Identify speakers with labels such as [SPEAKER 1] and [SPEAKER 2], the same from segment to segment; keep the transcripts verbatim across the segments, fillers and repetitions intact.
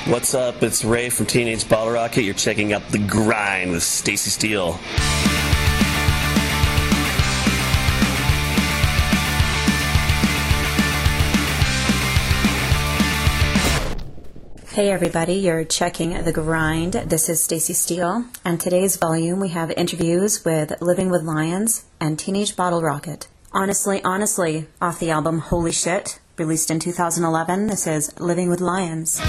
[SPEAKER 1] What's up? It's Ray from Teenage Bottle Rocket. You're checking out The Grind with Stacy Steele.
[SPEAKER 2] Hey everybody, you're checking The Grind. This is Stacy Steele, and today's volume we have interviews with Living with Lions and Teenage Bottle Rocket. Honestly, honestly, off the album Holy Shit, released in two thousand eleven, this is Living with Lions.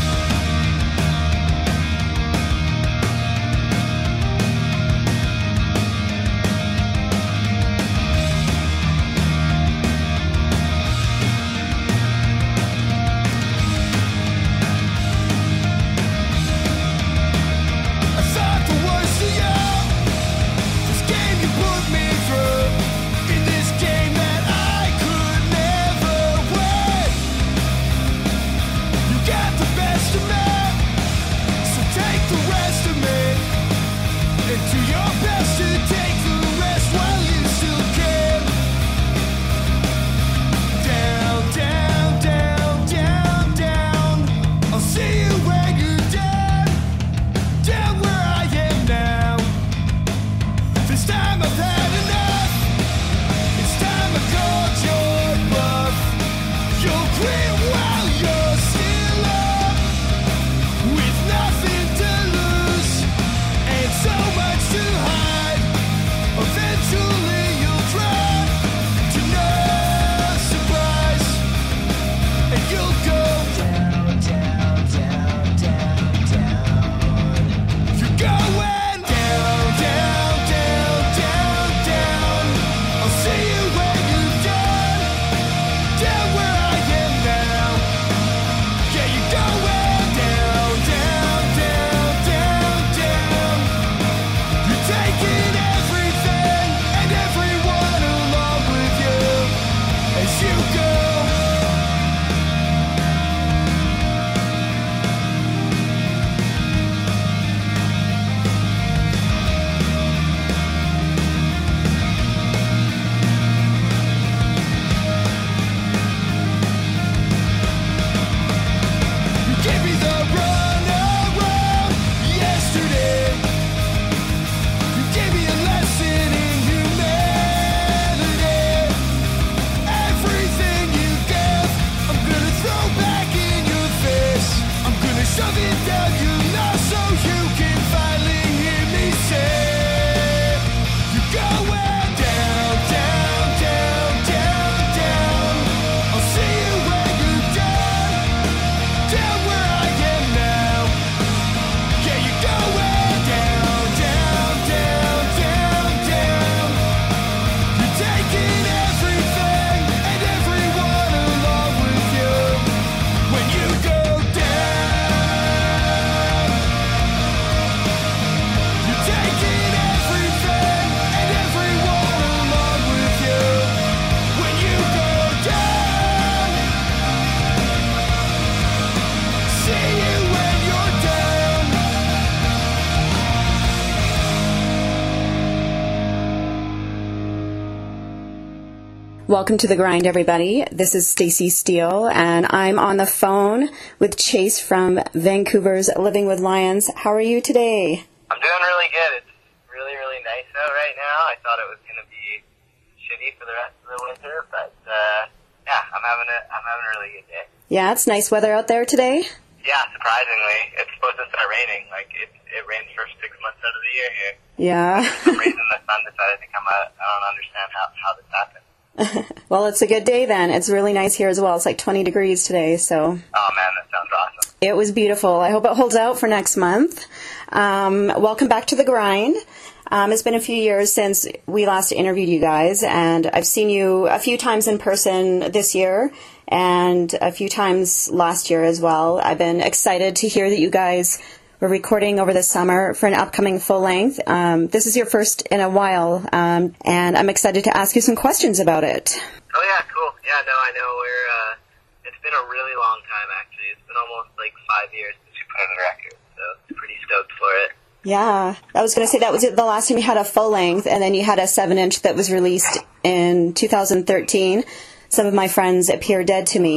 [SPEAKER 2] Welcome to The Grind, everybody. This is Stacy Steele, and I'm on the phone with Chase from Vancouver's Living with Lions. How are you today?
[SPEAKER 3] I'm doing really good. It's really, really nice out right now. I thought it was going to be shitty for the rest of the winter, but uh, yeah, I'm having a I'm having a really good day.
[SPEAKER 2] Yeah, it's nice weather out there today.
[SPEAKER 3] Yeah, surprisingly, it's supposed to start raining. Like it, it rains for six months out of the year here.
[SPEAKER 2] Yeah.
[SPEAKER 3] For some reason, the sun decided to come out. I don't understand how how this happened.
[SPEAKER 2] Well, it's a good day then. It's really nice here as well. It's like twenty degrees today, so.
[SPEAKER 3] Oh man, that sounds awesome.
[SPEAKER 2] It was beautiful. I hope it holds out for next month. Um, welcome back to The Grind. Um, it's been a few years since we last interviewed you guys, and I've seen you a few times in person this year and a few times last year as well. I've been excited to hear that you guys were recording over the summer for an upcoming full length. Um, this is your first in a while, um, and I'm excited to ask you some questions about it.
[SPEAKER 3] Oh yeah, cool. Yeah, no, I know we're, uh, it's been a really long time actually. It's been almost like five years since we put out a record, so it's pretty stoked for it.
[SPEAKER 2] Yeah, I was going to say that was the last time you had a full length, and then you had a seven inch that was released in two thousand thirteen. Some of my friends appear dead to me.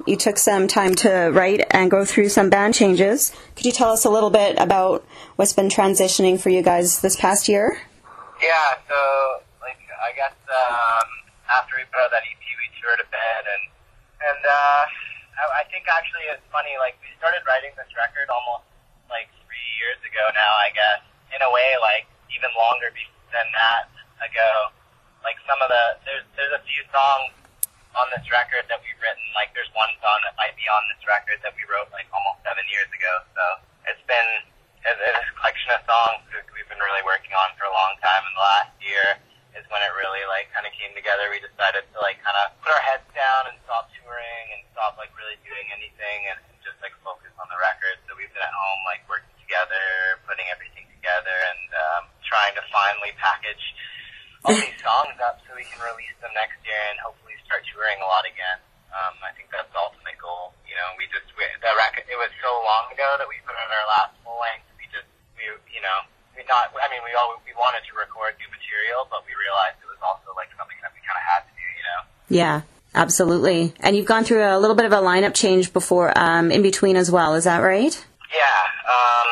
[SPEAKER 2] you took some time to write and go through some band changes. Could you tell us a little bit about what's been transitioning for you guys this past year?
[SPEAKER 3] Yeah, so, like, I guess um, after we put out that E P, we toured a bit, and, and uh, I, I think actually it's funny, like, we started writing this record almost, like, three years ago now, I guess. In a way, like, even longer be- than that ago. Like, some of the, there's, there's a few songs on this record that we've written. Like, there's one song that might be on this record that we wrote, like, almost seven years ago. So it's been it's a collection of songs that we've been really working on for a long time. And the last year is when it really, like, kind of came together. We decided to, like, kind of put our heads down and stop touring and stop, like, really doing anything and, and just, like, focus on the record. So we've been at home, like, working together, putting everything together, and um, trying to finally package all these songs up so we can release them next year and hopefully start touring a lot again. Um, I think that's the ultimate goal. You know, we just, we, the record, it was so long ago that we put on our last full length. We just, we, you know, we not, I mean, we all, we wanted to record new material, but we realized it was also like something that we kind of had to do, you know?
[SPEAKER 2] Yeah, absolutely. And you've gone through a little bit of a lineup change before, um, in between as well. Is that right?
[SPEAKER 3] Yeah. Um,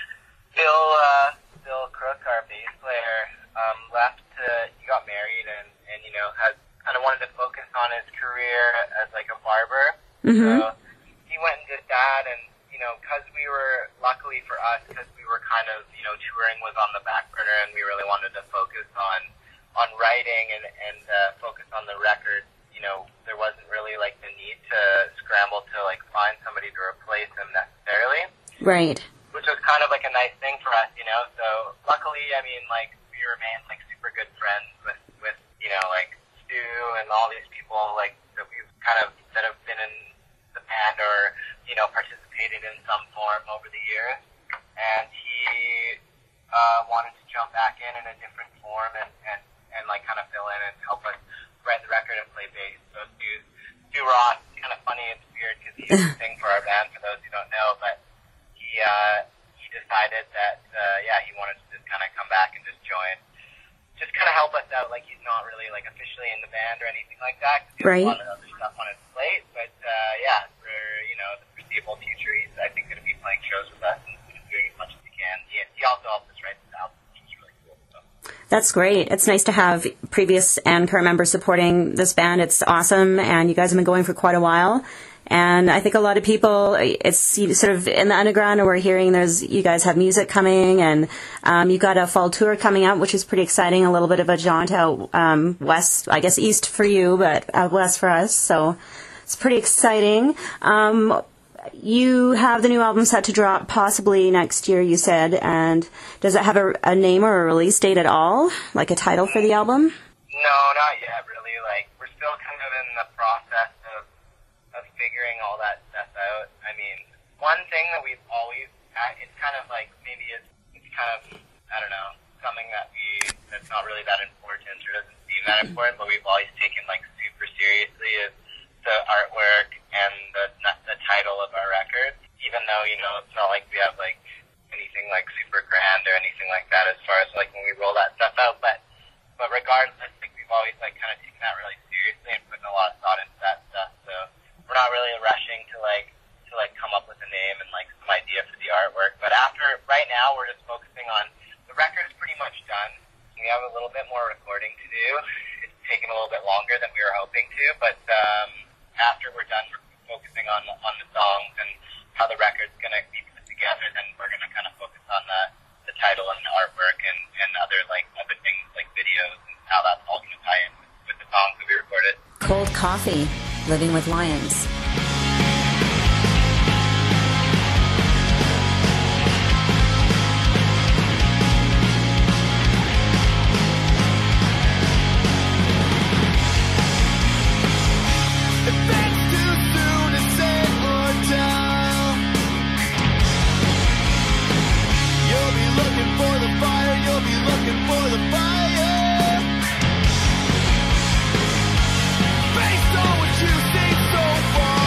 [SPEAKER 3] Bill, uh, Bill Crook, our bass player, um, left to, he got married and, and, you know, has kind of wanted to focus on his career as, like, a barber.
[SPEAKER 2] Mm-hmm.
[SPEAKER 3] So he went and did that, and, you know, because we were, luckily for us, because we were kind of, you know, touring was on the back burner, and we really wanted to focus on, on writing and, and uh, focus on the record, you know, there wasn't really, like, the need to scramble to, like, find somebody to replace him necessarily.
[SPEAKER 2] Right.
[SPEAKER 3] Which was kind of, like, a nice thing for us, you know, so luckily, I mean, like, we remained, like, super good friends with, with, you know, like, Stu and all these people, like, that we've kind of, that have been in the band or, you know, participated in some form over the years. And he uh, wanted to jump back in in a different form and, and, and like, kind of fill in and help us write the record and play bass. So Stu, Stu Ross, kind of funny and weird because he used to sing for our band, for those who don't know, but he, uh, he decided that, uh, yeah, he wanted to just kind of come back and just join, just kind of help us out. Like, he's not really, like, officially in the band or anything like that, because he has
[SPEAKER 2] right.
[SPEAKER 3] a lot of other stuff on his plate, but, uh, yeah, for, you know, the foreseeable future, he's, I think, going to be playing shows with us and doing as much as he can. He, he also helps us write this album. He's really cool, so.
[SPEAKER 2] That's great. It's nice to have previous and current members supporting this band. It's awesome, and you guys have been going for quite a while. And I think a lot of people, it's sort of in the underground, and we're hearing there's you guys have music coming, and um, you've got a fall tour coming up, which is pretty exciting. A little bit of a jaunt out um, west, I guess east for you, but out west for us. So it's pretty exciting. Um, you have the new album set to drop possibly next year, you said. And does it have a, a name or a release date at all, like a title for the album?
[SPEAKER 3] No, not yet, really. Like, we're still kind of in the process of of figuring all that stuff out. I mean, one thing that we've always, it's kind of like, maybe it's, it's kind of, I don't know, something that we, that's not really that important or doesn't seem that important, but we've always taken, like, super seriously is the artwork and the, the title of our record, even though, you know, it's not like we have, like, anything, like, super grand or anything like that as far as, like, when we roll that stuff out, but, but regardless, like, we've always, like, kind of taken that really seriously and putting a lot of thought into that stuff, so we're not really rushing to like to like come up with a name and like some idea for the artwork. But after right now, we're just focusing on the record is pretty much done. We have a little bit more recording to do. It's taken a little bit longer than we were hoping to, but um, after we're done focusing on on the songs and how the record's gonna be put together, then we're gonna kind of focus on the the title and the artwork and and other like other things like videos and how that's all gonna tie in with, with the songs that we recorded.
[SPEAKER 2] Cold Coffee. Living with Lions.
[SPEAKER 4] Based on what you see so far.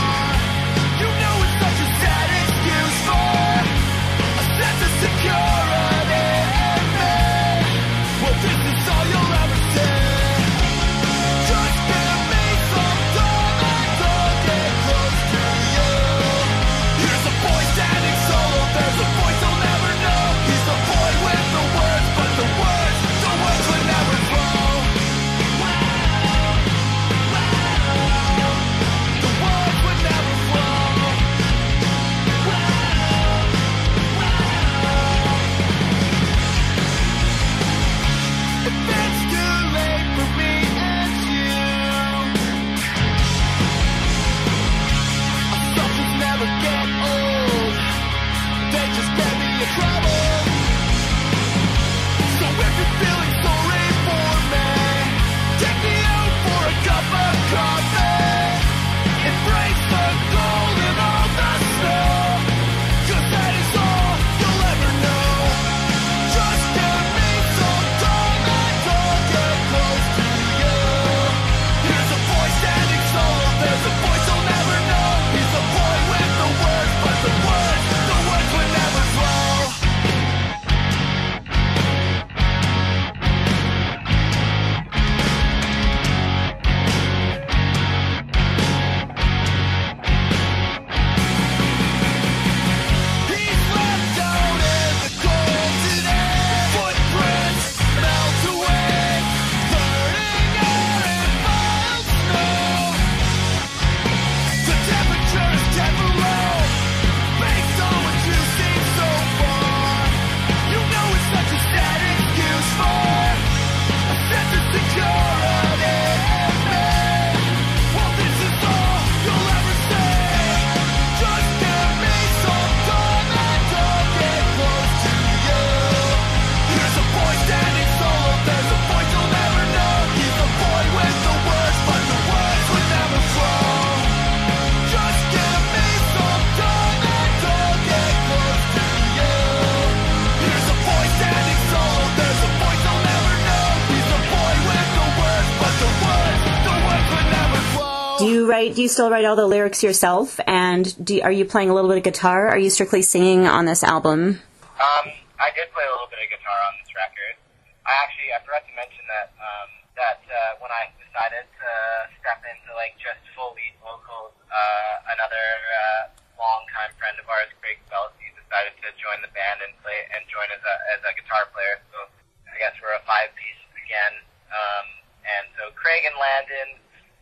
[SPEAKER 2] Do you write? Do you still write all the lyrics yourself? And do you, are you playing a little bit of guitar? Are you strictly singing on this album?
[SPEAKER 3] Um, I did play a little bit of guitar on this record. I actually I forgot to mention that um, that uh, when I decided to step into like just full lead vocals, uh, another uh, longtime friend of ours, Craig Belsey, decided to join the band and play and join as a as a guitar player. So I guess we're a five piece again. Um, and so Craig and Landon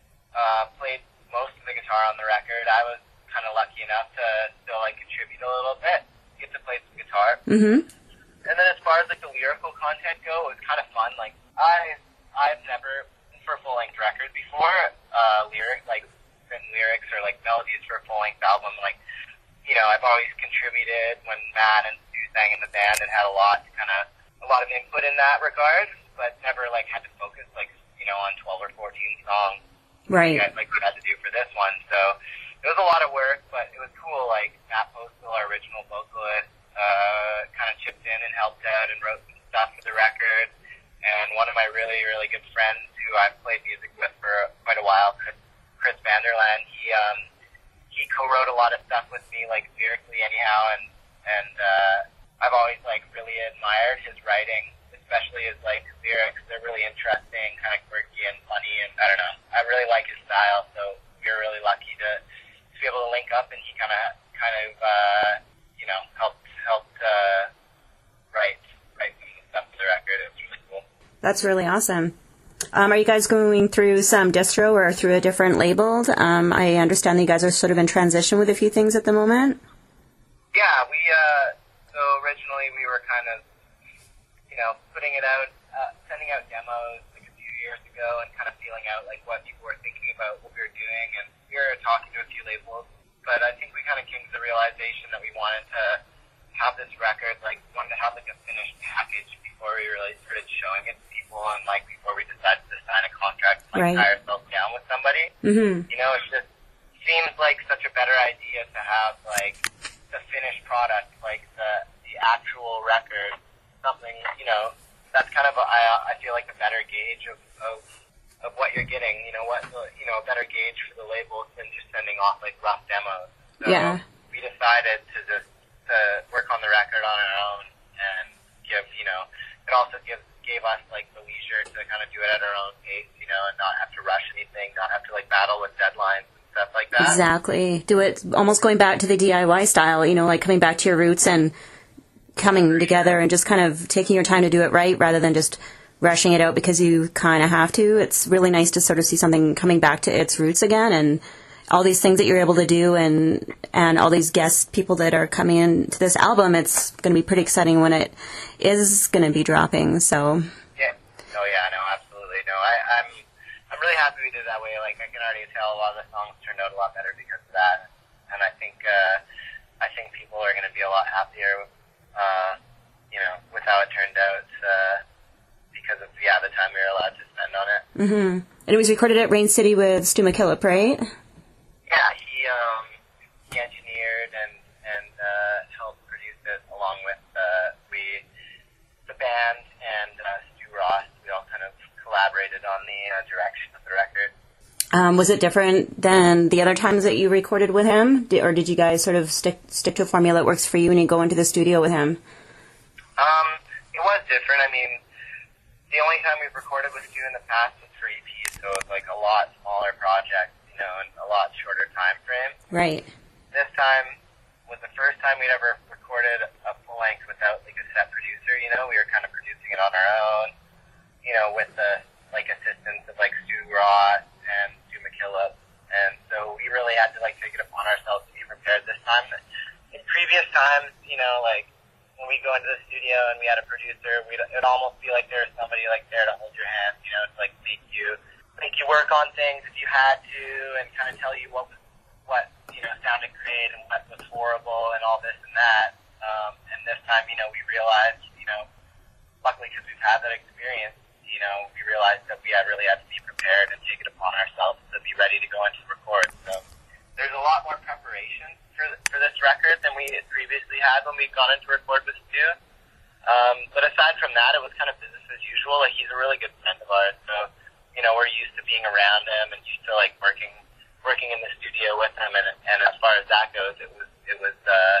[SPEAKER 3] Uh, played most of the guitar on the record. I was kind of lucky enough to still like contribute a little bit, get to play some guitar.
[SPEAKER 2] Mm-hmm.
[SPEAKER 3] And then as far as like the lyrical content go, it was kind of fun. Like I, I've never for a full length record before uh, lyric like written lyrics or like melodies for a full length album. Like you know, I've always contributed when Matt and Stu sang in the band and had a lot kind of a lot of input in that regard, but never like had to focus like you know on twelve or fourteen songs.
[SPEAKER 2] Right.
[SPEAKER 3] Like we had to do for this one, so it was a lot of work, but it was cool. Like Matt Postal, our original vocalist, uh, kind of chipped in and helped out and wrote some stuff for the record. And one of my really, really good friends, who I've played music with for quite a while, Chris, Chris Vanderland, he um, he co-wrote a lot of stuff with me, like lyrically, anyhow. And and uh, I've always like really admired his writing. Especially his like lyrics, they're really interesting, kind of quirky and funny, and I don't know. I really like his style, so we were really lucky to, to be able to link up, and he kind of, kind of, uh, you know, helped helped uh, write write some stuff for the record. It was really cool.
[SPEAKER 2] That's really awesome. Um, are you guys going through some distro or through a different label? Um, I understand that you guys are sort of in transition with a few things at the moment.
[SPEAKER 3] Yeah, we. Uh, so originally we were kind of. You know, putting it out, uh, sending out demos like a few years ago and kind of feeling out like what people were thinking about what we were doing, and we were talking to a few labels, but I think we kind of came to the realization that we wanted to have this record, like wanted to have like a finished package before we really started showing it to people, and like before we decided to sign a contract and like
[SPEAKER 2] right.
[SPEAKER 3] tie ourselves down with somebody.
[SPEAKER 2] Mm-hmm.
[SPEAKER 3] You know, it just seems like such a better idea to have like the finished product, like the the actual record. Something, you know, that's kind of, a, I, I feel like a better gauge of, of, of what you're getting, you know, what, you know, a better gauge for the labels than just sending off, like, rough demos. So
[SPEAKER 2] yeah.
[SPEAKER 3] we decided to just, to work on the record on our own and give, you know, it also gives, gave us, like, the leisure to kind of do it at our own pace, you know, and not have to rush anything, not have to, like, battle with deadlines and stuff like that.
[SPEAKER 2] Exactly. Do it, almost going back to the D I Y style, you know, like coming back to your roots and coming together and just kind of taking your time to do it right rather than just rushing it out because you kind of have to. It's really nice to sort of see something coming back to its roots again, and all these things that you're able to do, and and all these guest people that are coming into this album. It's going to be pretty exciting when it is going to be dropping. So
[SPEAKER 3] yeah, oh yeah, no, absolutely, no. I, I'm I'm really happy we did it that way. Like I can already tell a lot of the songs turned out a lot better because of that, and I think uh, I think people are going to be a lot happier. Uh,
[SPEAKER 2] Mm-hmm. And it was recorded at Rain City with Stu McKillop, right?
[SPEAKER 3] Yeah, he um, he engineered and and uh, helped produce it along with uh, we, the band and uh, Stu Ross. We all kind of collaborated on the uh, direction of the record.
[SPEAKER 2] Um, was it different than the other times that you recorded with him, Did, or did you guys sort of stick stick to a formula that works for you when you go into the studio with him?
[SPEAKER 3] Um, it was different. I mean, the only time we've recorded with Stu in the past was for E Ps, so it was like a lot smaller project, you know, and a lot shorter time frame.
[SPEAKER 2] Right.
[SPEAKER 3] This time was the first time we'd ever recorded a full length without like a set producer. You know, we were kind of producing it on our own, you know, with the like assistance of like Stu Ross and Stu McKillop, and so we really had to like take it upon ourselves to be prepared this time. In previous times, you know, like when we go into the studio and we had a producer, we'd it'd almost be like there was somebody like there to hold your hand, you know, to like make you make you work on things if you had to, and kind of tell you what was what you know sounded great and what was horrible and all this and that. Um, and this time, you know, we realized, you know, luckily because we've had that experience, you know, we realized that we had really had to be prepared and take it upon ourselves to be ready to go into record. So there's a lot more preparation for for this record than we had previously had when we'd gone into record with Stu. Um, but aside from that, it was kind of business as usual. Like, he's a really good friend of ours, so you know, we're used to being around him and used to like working working in the studio with him. And and as far as that goes, it was it was uh,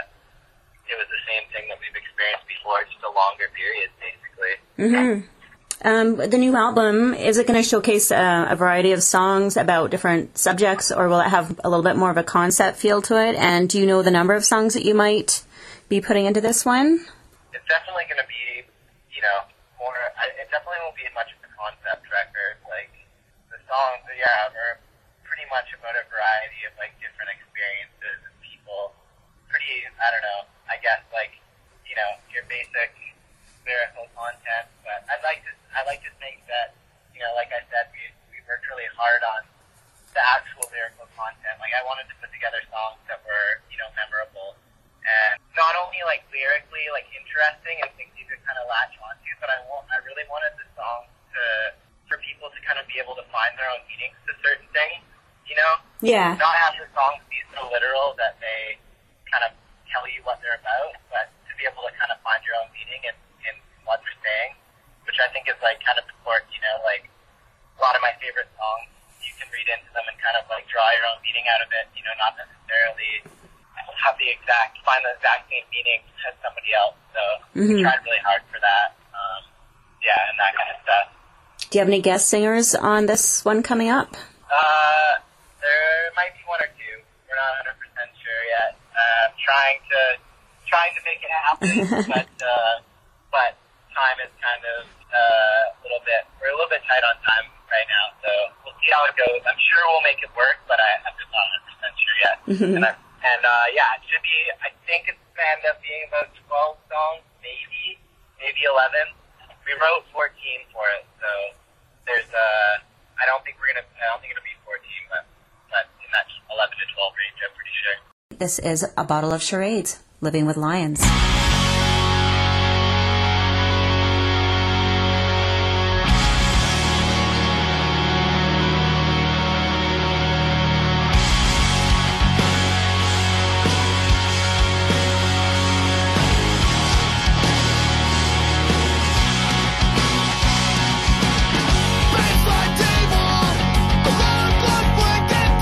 [SPEAKER 3] it was the same thing that we've experienced before, just a longer period, basically.
[SPEAKER 2] Mm-hmm. Um, the new album, is it going to showcase uh, a variety of songs about different subjects, or will it have a little bit more of a concept feel to it? And do you know the number of songs that you might be putting into this one?
[SPEAKER 3] It's definitely going to be, you know, more, it definitely won't be much of a concept record. Like, the songs, yeah, are pretty much about a variety of, like, different experiences and people. Pretty, I don't know, I guess, like, you know, your basic lyrical content, but I'd like to I like to think that, you know, like I said, we we worked really hard on the actual lyrical content. Like, I wanted to put together songs that were, you know, memorable and not only like lyrically like interesting and things you could kind of latch onto, but I want I really wanted the songs to for people to kind of be able to find their own meanings to certain things, you know?
[SPEAKER 2] Yeah.
[SPEAKER 3] Not have the songs be so literal that they kind of tell you what they're about, but to be able to kind of find your own meaning in, in what they're saying, which I think is like kind of important, you know, like a lot of my favorite songs, you can read into them and kind of like draw your own meaning out of it, you know, not necessarily have the exact, find the exact same meaning as somebody else. So mm-hmm. we tried really hard for that. Um, yeah, and that kind of stuff.
[SPEAKER 2] Do you have any guest singers on this one coming up?
[SPEAKER 3] Uh, there might be one or two. We're not one hundred percent sure yet. Uh, trying to, trying to make it happen, but, uh, but time is kind of uh, a little bit, we're a little bit tight on time right now, so we'll see how it goes. I'm sure we'll make it work, but I, I'm just not one hundred percent sure yet. Mm-hmm. And, I, and uh, yeah, it should be, I think it's going to end up being about twelve songs, maybe, maybe eleven. We wrote fourteen for it, so there's, uh, I don't think we're going to, I don't think it'll be fourteen, but, but in that eleven to twelve range, I'm pretty sure.
[SPEAKER 2] This is A Bottle of Charades, Living with Lions.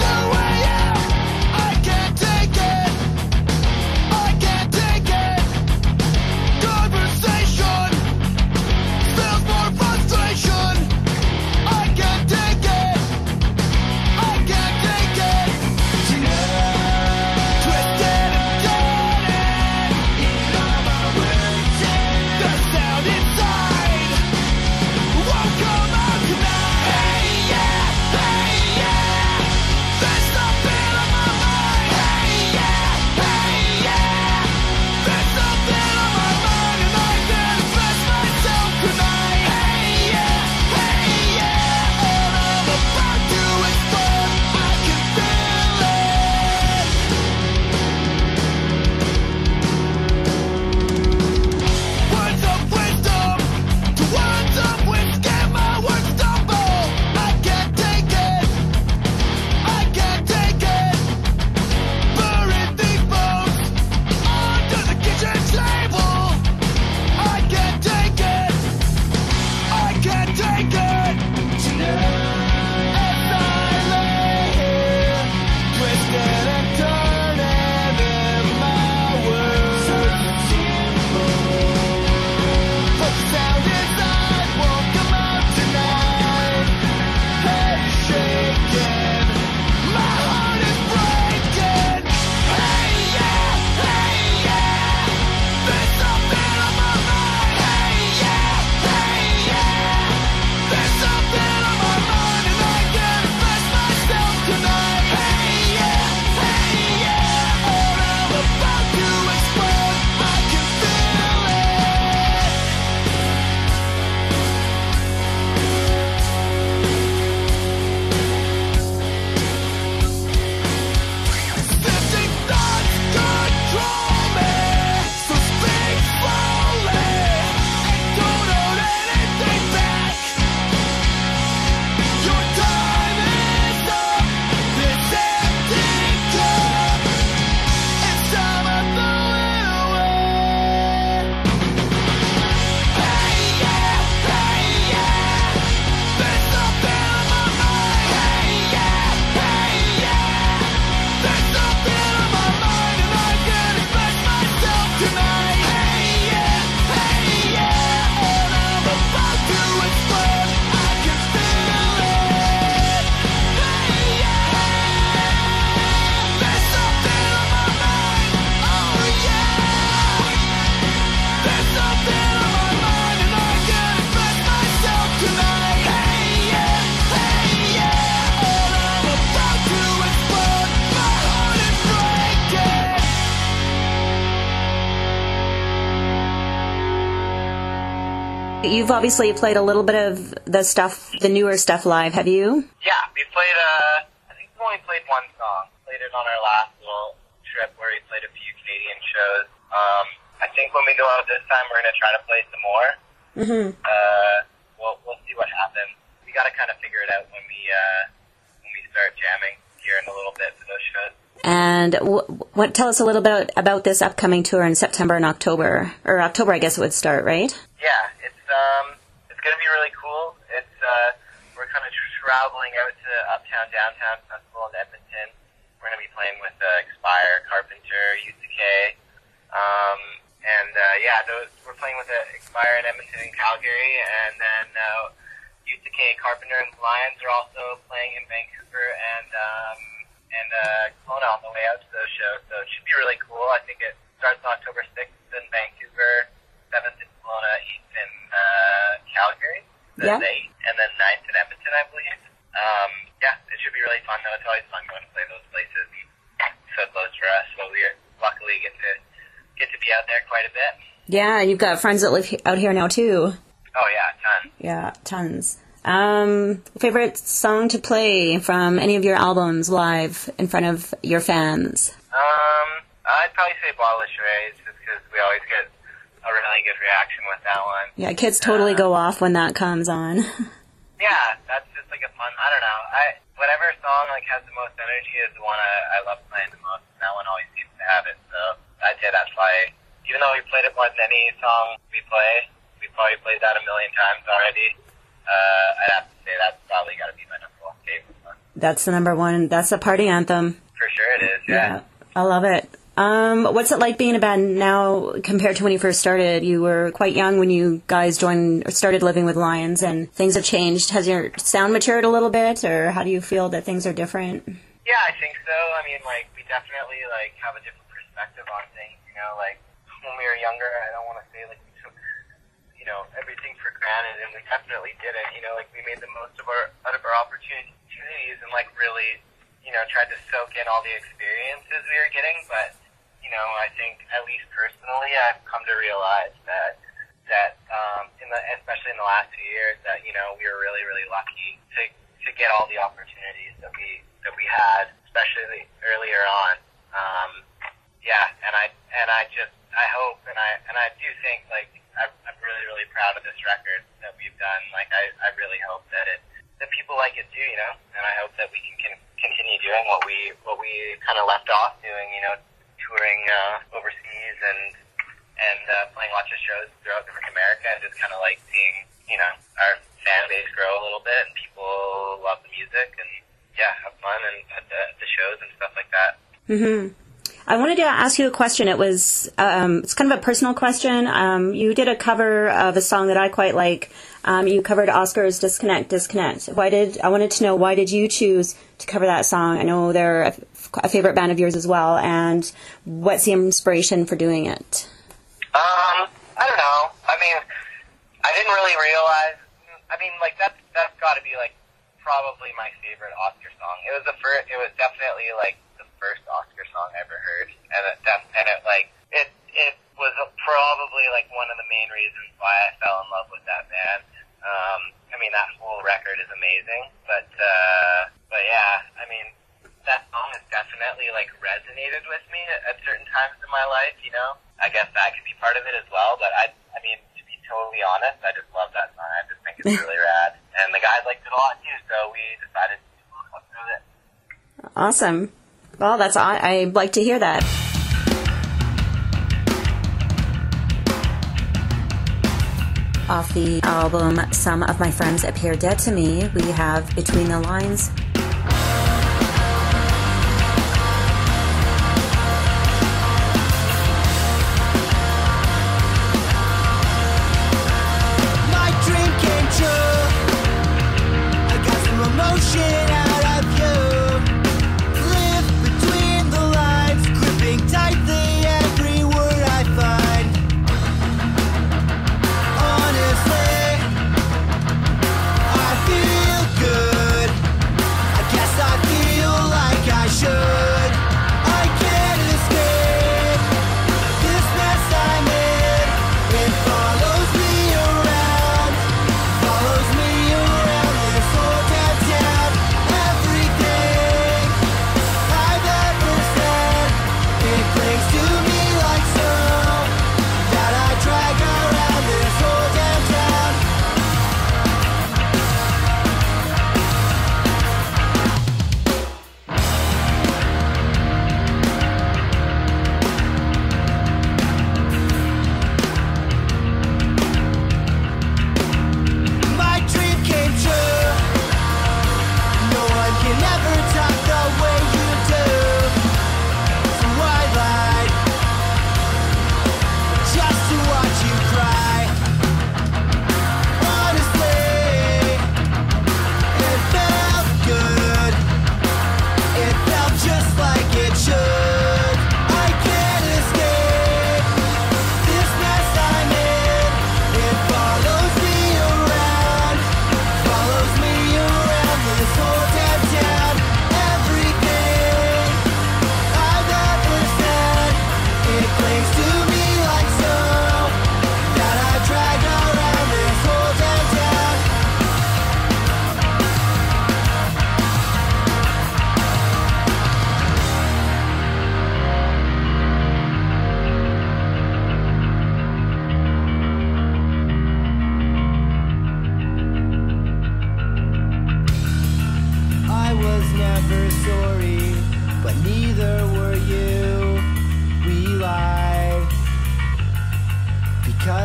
[SPEAKER 4] I can't take it.
[SPEAKER 2] You've obviously played a little bit of the stuff, the newer stuff live, have you?
[SPEAKER 3] Yeah, we played, uh, I think we only played one song. Played it on our last little trip where we played a few Canadian shows. Um, I think when we go out this time, we're going to try to play some more. Mm-hmm. Uh, we'll, we'll see what happens. We got to kind of figure it out when we, uh, when we start jamming here in a little bit for those shows.
[SPEAKER 2] And w- what? Tell us a little bit about this upcoming tour in September and October. Or October, I guess it would start, right?
[SPEAKER 3] Yeah, it's um, it's going to be really cool. It's uh, we're kind of traveling out to Uptown Downtown Festival in Edmonton. We're going to be playing with uh, Expire, Carpenter, U C K, um, and uh, yeah, those we're playing with uh, Expire in Edmonton and Calgary, and then uh, U C K, Carpenter, and Lions are also playing in Vancouver and um, and uh, Kelowna on the way out to those shows. So it should be really cool. I think it starts on October sixth in Vancouver, seventh in Kelowna, eighth in uh, Calgary, the
[SPEAKER 2] yeah.
[SPEAKER 3] eighth, and then ninth in Edmonton, I believe. Um, yeah, it should be really fun, though. It's always fun going to play those places so close for us. So we luckily get to get to be out there quite a bit.
[SPEAKER 2] Yeah, you've got friends that live he- out here now, too.
[SPEAKER 3] Oh, yeah, tons.
[SPEAKER 2] Yeah, tons. Um, favorite song to play from any of your albums live in front of your fans?
[SPEAKER 3] Um, I'd probably say Bottle of Charades, just because we always get a really good reaction with that one.
[SPEAKER 2] Yeah, kids totally uh, go off when that comes on.
[SPEAKER 3] Yeah, that's just like a fun, I don't know, I whatever song like has the most energy is the one I, I love playing the most, and that one always seems to have it, so I'd say that's why, even though we played it more than any song we play, we probably played that a million times already, uh, I'd have to say that's probably got to be my number one favorite one.
[SPEAKER 2] That's the number one, that's the party anthem.
[SPEAKER 3] For sure it is, yeah.
[SPEAKER 2] Yeah, I love it. Um, what's it like being a band now compared to when you first started? You were quite young when you guys joined or started living with Lions, and things have changed. Has your sound matured a little bit, or how do you feel that things are different?
[SPEAKER 3] Yeah, I think so. I mean, like, we definitely, like, have a different perspective on things, you know, like, when we were younger, I don't want to say, like, we took, you know, everything for granted, and we definitely didn't, you know, like, we made the most of our, out of our opportunities and, like, really, you know, tried to soak in all the experiences we were getting, but you know, I think, at least personally, I've come to realize that, that um, in the, especially in the last few years, that, you know, we were really, really lucky to to get all the opportunities that we that we had, especially earlier on. Um, yeah, and I and I just I hope and I and I do think like I'm, I'm really, really proud of this record that we've done. Like I, I really hope that it that people like it too, you know, and I hope that we can, can continue doing what we what we kind of left off doing, you know. Touring uh, overseas and and uh, playing lots of shows throughout North America, and just kind of like seeing, you know, our fan base grow a little bit, and people love the music, and yeah, have fun and at the, the shows and stuff like that.
[SPEAKER 2] Mm-hmm. I wanted to ask you a question. It was um, it's kind of a personal question. Um, you did a cover of a song that I quite like. Um, you covered Oscar's "Disconnect, Disconnect." Why did I wanted to know why did you choose to cover that song? I know they're a, a favorite band of yours as well, and what's the inspiration for doing it?
[SPEAKER 3] Um, I don't know. I mean, I didn't really realize. I mean, like that's that's got to be like probably my favorite Oscar song. It was the first. It was definitely like the first Oscar song I ever heard, and it def- and it like it it was probably like one of the main reasons why I fell in love with that band. Um, I mean, that whole record is amazing, but uh, but yeah, I mean, that song has definitely like resonated with me at, at certain times in my life. You know, I guess that could be part of it as well. But I, I mean, to be totally honest, I just love that song. I just think it's really rad, and the guys liked it a lot too. So we decided to go through it.
[SPEAKER 2] Awesome. Well, that's I I'd like to hear that. Off the album Some of My Friends Appear Dead to Me, we have Between the Lines.
[SPEAKER 4] My dream came true. I got some emotion out of you. Live between the lines, gripping tightly every word I find. Honestly, I feel good.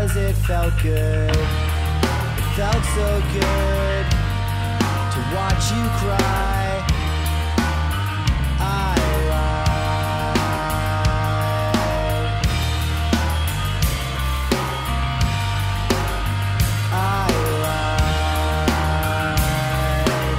[SPEAKER 4] 'cause it felt good. It felt so good to watch you cry. I lied. I lied.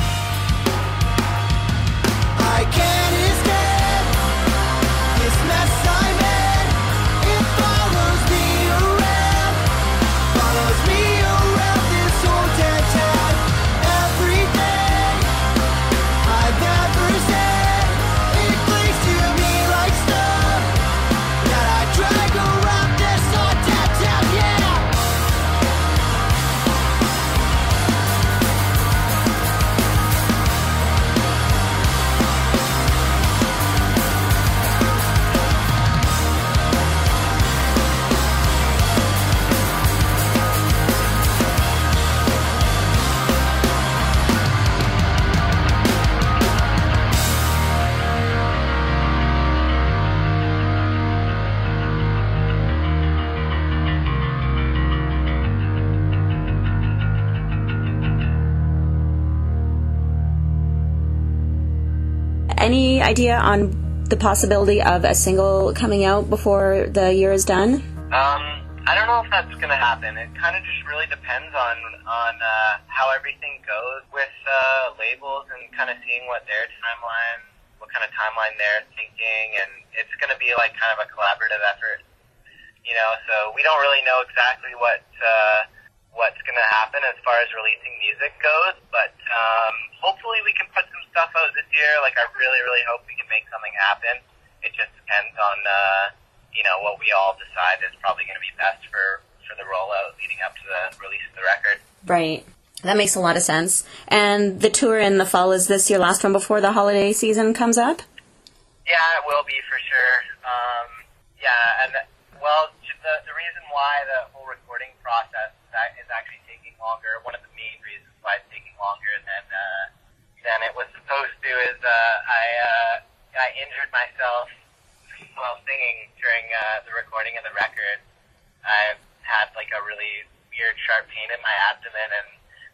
[SPEAKER 4] I can't escape this mess I'm in. It follows me around, follows me around this whole dead town. Everything I've ever said, it clings to me like stuff that I drag around this whole dead town, yeah.
[SPEAKER 2] Any idea on the possibility of a single coming out before the year is done?
[SPEAKER 3] Um, I don't know if that's going to happen. It kind of just really depends on on uh, how everything goes with uh, labels and kind of seeing what their timeline, what kind of timeline they're thinking, and it's going to be like kind of a collaborative effort, you know. So we don't really know exactly what uh, what's going to happen as far as releasing music goes, but um, hopefully we can put some stuff out this year. Like I really, really hope we can make something happen. It just depends on, uh, you know, what we all decide is probably going to be best for, for the rollout leading up to the release of the record.
[SPEAKER 2] Right. That makes a lot of sense. And the tour in the fall, is this your last one before the holiday season comes up?
[SPEAKER 3] Yeah, it will be for sure. Um, yeah, and well, the, the reason why the whole recording process is actually taking longer, one of the main reasons why it's taking longer than uh, than it was supposed to is uh, I uh, I injured myself while singing during uh, the recording of the record. I had like a really weird sharp pain in my abdomen and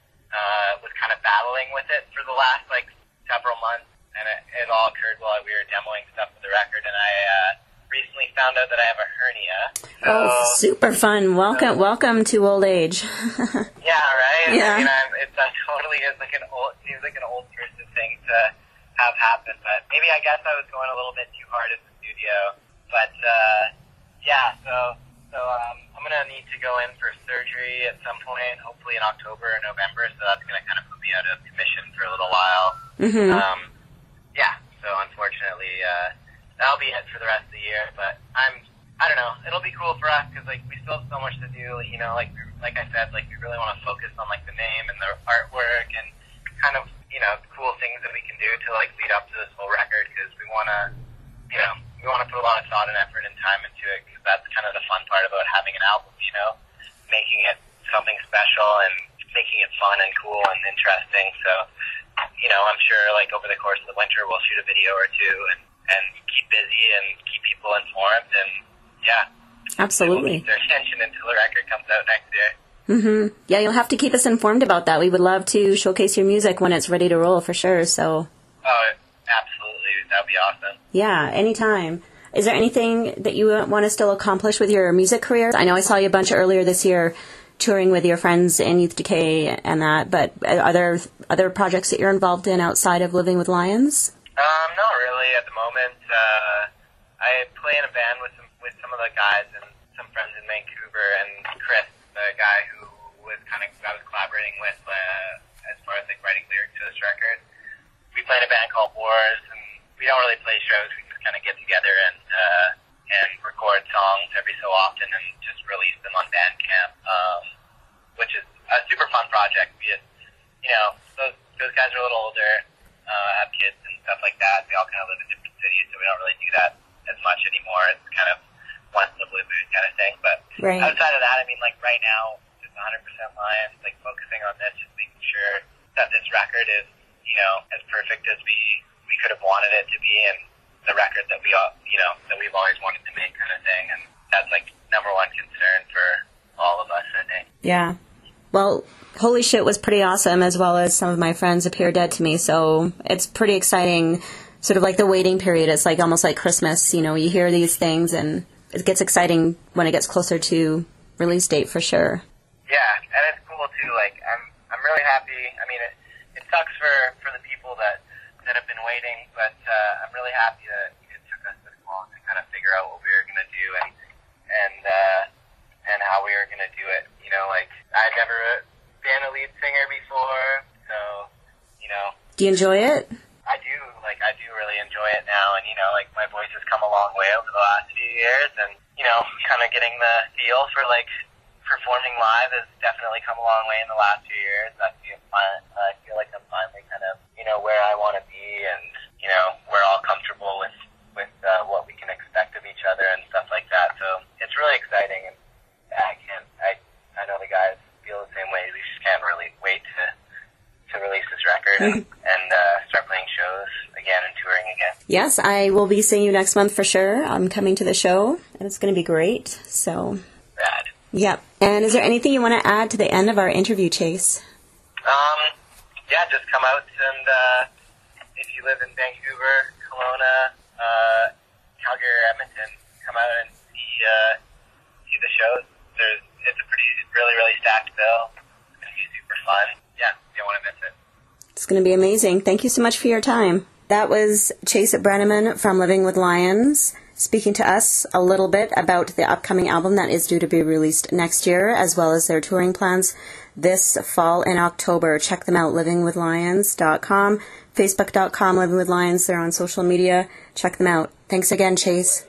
[SPEAKER 3] uh, was kind of battling with it for the last like several months, and it, it all occurred while we were demoing stuff for the record, and I uh, recently found out that I have a hernia. So,
[SPEAKER 2] oh, super fun. Welcome
[SPEAKER 3] so,
[SPEAKER 2] welcome to old age.
[SPEAKER 3] Yeah, right?
[SPEAKER 2] Yeah.
[SPEAKER 3] I mean, I'm, it's uh, totally is like an old, seems like an old person thing to have happen, but maybe I guess I was going a little bit too hard in the studio. But, uh, yeah, so, so, um, I'm gonna need to go in for surgery at some point, hopefully in October or November, so that's gonna kind of put me out of commission for a little while.
[SPEAKER 2] Mm-hmm.
[SPEAKER 3] Um, yeah, so unfortunately, uh, that'll be it for the rest of the year, but I'm, I don't know, it'll be cool for us, because, like, we still have so much to do, you know, like, like I said, like, we really want to focus on, like, the name and the artwork and kind of, you know, cool things that we can do to, like, lead up to this whole record, because we want to, you know, we want to put a lot of thought and effort and time into it, because that's kind of the fun part about having an album, you know, making it something special and making it fun and cool and interesting, so, you know, I'm sure, like, over the course of the winter, we'll shoot a video or two and, and keep busy and keep people informed, and, yeah.
[SPEAKER 2] Absolutely.
[SPEAKER 3] We'll keep their attention until the record comes out next year.
[SPEAKER 2] Mm-hmm. Yeah, you'll have to keep us informed about that. We would love to showcase your music when it's ready to roll, for sure, so.
[SPEAKER 3] Oh, absolutely. That would be awesome.
[SPEAKER 2] Yeah, anytime. Is there anything that you want to still accomplish with your music career? I know I saw you a bunch earlier this year touring with your friends in Youth Decay and that, but are there other projects that you're involved in outside of Living with Lions?
[SPEAKER 3] Um, not really at the moment. Uh, I play in a band with some, with some of the guys and some friends in Vancouver, and Chris, the guy who was kind of I was collaborating with uh, as far as like writing lyrics to this record. We play in a band called Wars, and we don't really play shows. We just kind of get together and uh, and record songs every so often, and just release them on Bandcamp, um, which is a super fun project. We had, you know, those those guys are a little older, uh, have kids and stuff like that. They all kind of live in different cities, so we don't really do that as much anymore. It's kind of once in a blue moon kind of thing. But
[SPEAKER 2] right.
[SPEAKER 3] outside of that, I mean, like right now, just one hundred percent Lions, like focusing on this, just making sure that this record is, you know, as perfect as we we could have wanted it to be, and the record that we all, you know, that we've always wanted to make, kind of thing. And that's like number one concern for
[SPEAKER 2] Yeah. Well, Holy Shit was pretty awesome, as well as Some of My Friends Appear Dead to Me. So it's pretty exciting, sort of like the waiting period. It's like almost like Christmas. You know, you hear these things, and it gets exciting when it gets closer to release date for sure.
[SPEAKER 3] Yeah, and it's cool too. Like, I'm I'm really happy. I mean, it it sucks for, for the people that, that have been waiting, but uh, I'm really happy that it took us this long to kind of figure out what we were gonna do and and uh, and how we were gonna do it. You know, like I'd never been a lead singer before, so you know.
[SPEAKER 2] Do you enjoy it?
[SPEAKER 3] I do. Like, I do really enjoy it now, and you know, like my voice has come a long way over the last few years, and you know, kind of getting the feel for like performing live has definitely come a long way in the last few years. I feel fine. I feel like I'm finally kind of, you know, where I want to be, and you know, we're all comfortable with with uh, what we can expect of each other and stuff like that. So it's really exciting, and I can't. I I know the guys feel the same way. We just can't really wait to to release this record and, and uh, start playing shows again and touring again.
[SPEAKER 2] Yes, I will be seeing you next month for sure. I'm coming to the show, and it's going to be great. So.
[SPEAKER 3] Rad.
[SPEAKER 2] Yep. And is there anything you want to add to the end of our interview, Chase?
[SPEAKER 3] Um, yeah, just come out and uh, if you live in Vancouver, Kelowna, uh, Calgary, or Edmonton, come out and see uh, see the shows. There's, it's a pretty, really, really stacked bill. It's going to be super fun. Yeah, you don't want to miss it.
[SPEAKER 2] It's going to be amazing. Thank you so much for your time. That was Chase Brenneman from Living with Lions, speaking to us a little bit about the upcoming album that is due to be released next year, as well as their touring plans this fall in October. Check them out, living with lions dot com, facebook dot com, Living with Lions. They're on social media. Check them out. Thanks again, Chase.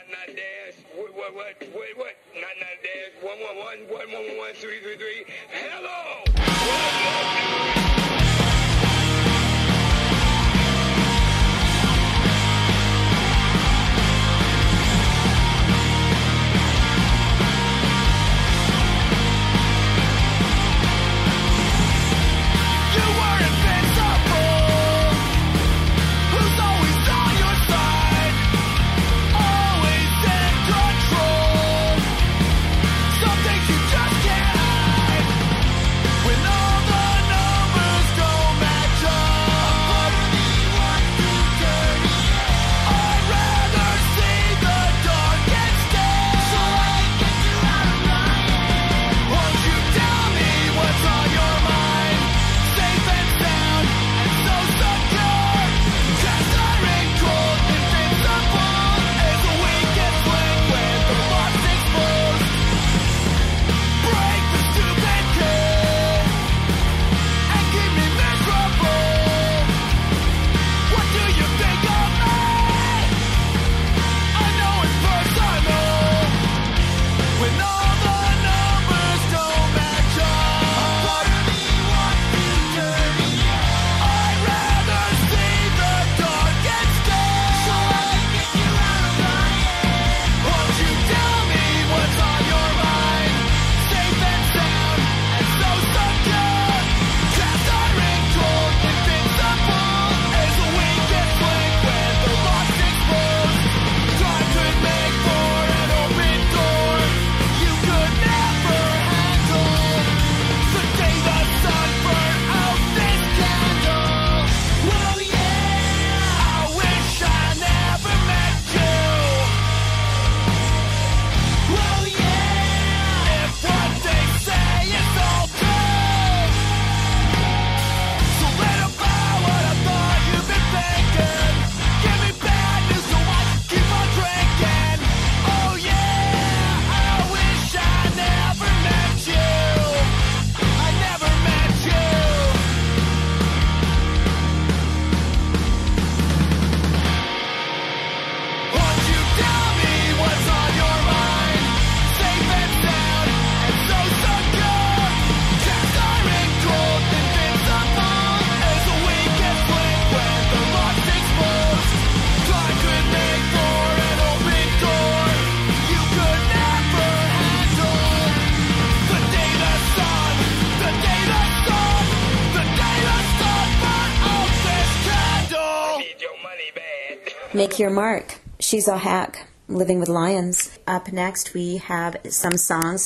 [SPEAKER 2] Make your mark. She's a hack. Living with Lions. Up next, we have some songs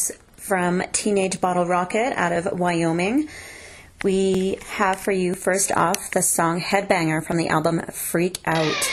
[SPEAKER 2] from Teenage Bottle Rocket out of Wyoming. We have for you, first off, the song Headbanger from the album Freak Out.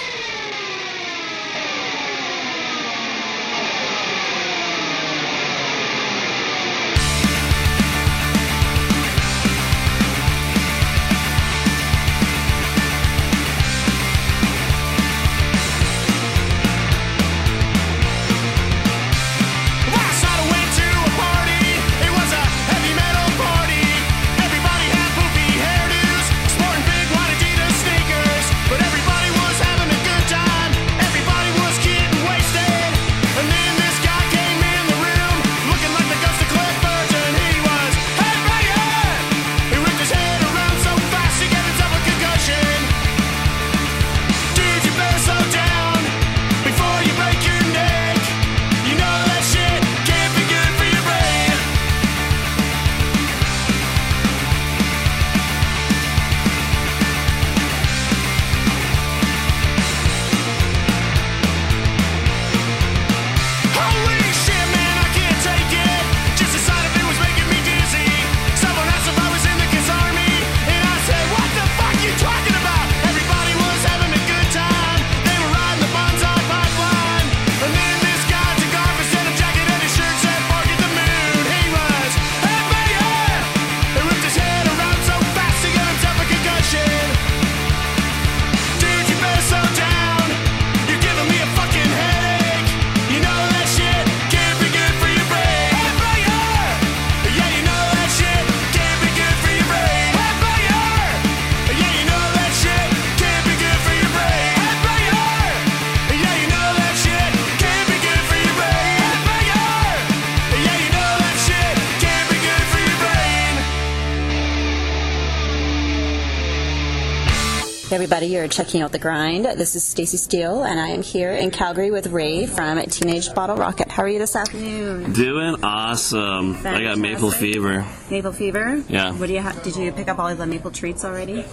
[SPEAKER 2] Everybody, you're checking out The Grind. This is Stacey Steele, and I am here in Calgary with Ray from Teenage Bottle Rocket. How are you this afternoon?
[SPEAKER 1] Doing awesome. Fantastic. I got maple fever.
[SPEAKER 2] Maple fever?
[SPEAKER 1] Yeah.
[SPEAKER 2] What do you have? Did you pick up all of the maple treats already?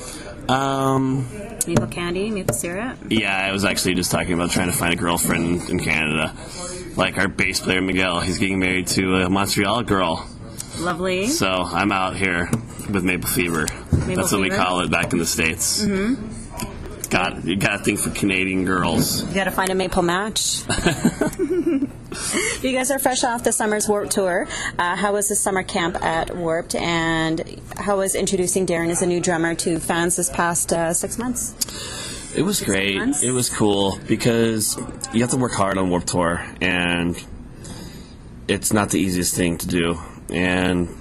[SPEAKER 1] Um.
[SPEAKER 2] Maple candy, maple syrup?
[SPEAKER 1] Yeah, I was actually just talking about trying to find a girlfriend in Canada. Like our bass player Miguel, he's getting married to a Montreal girl.
[SPEAKER 2] Lovely.
[SPEAKER 1] So I'm out here with maple fever.
[SPEAKER 2] Maple
[SPEAKER 1] That's what
[SPEAKER 2] fever?
[SPEAKER 1] we call it back in the States.
[SPEAKER 2] Mm-hmm.
[SPEAKER 1] Got you got to think for Canadian girls.
[SPEAKER 2] You got to find a maple match. You guys are fresh off the summer's Warped Tour. Uh, how was the summer camp at Warped, and how was introducing Darren as a new drummer to fans this past uh, six months?
[SPEAKER 1] It was
[SPEAKER 2] six
[SPEAKER 1] great.
[SPEAKER 2] Months?
[SPEAKER 1] It was cool because you have to work hard on Warped Tour, and it's not the easiest thing to do. And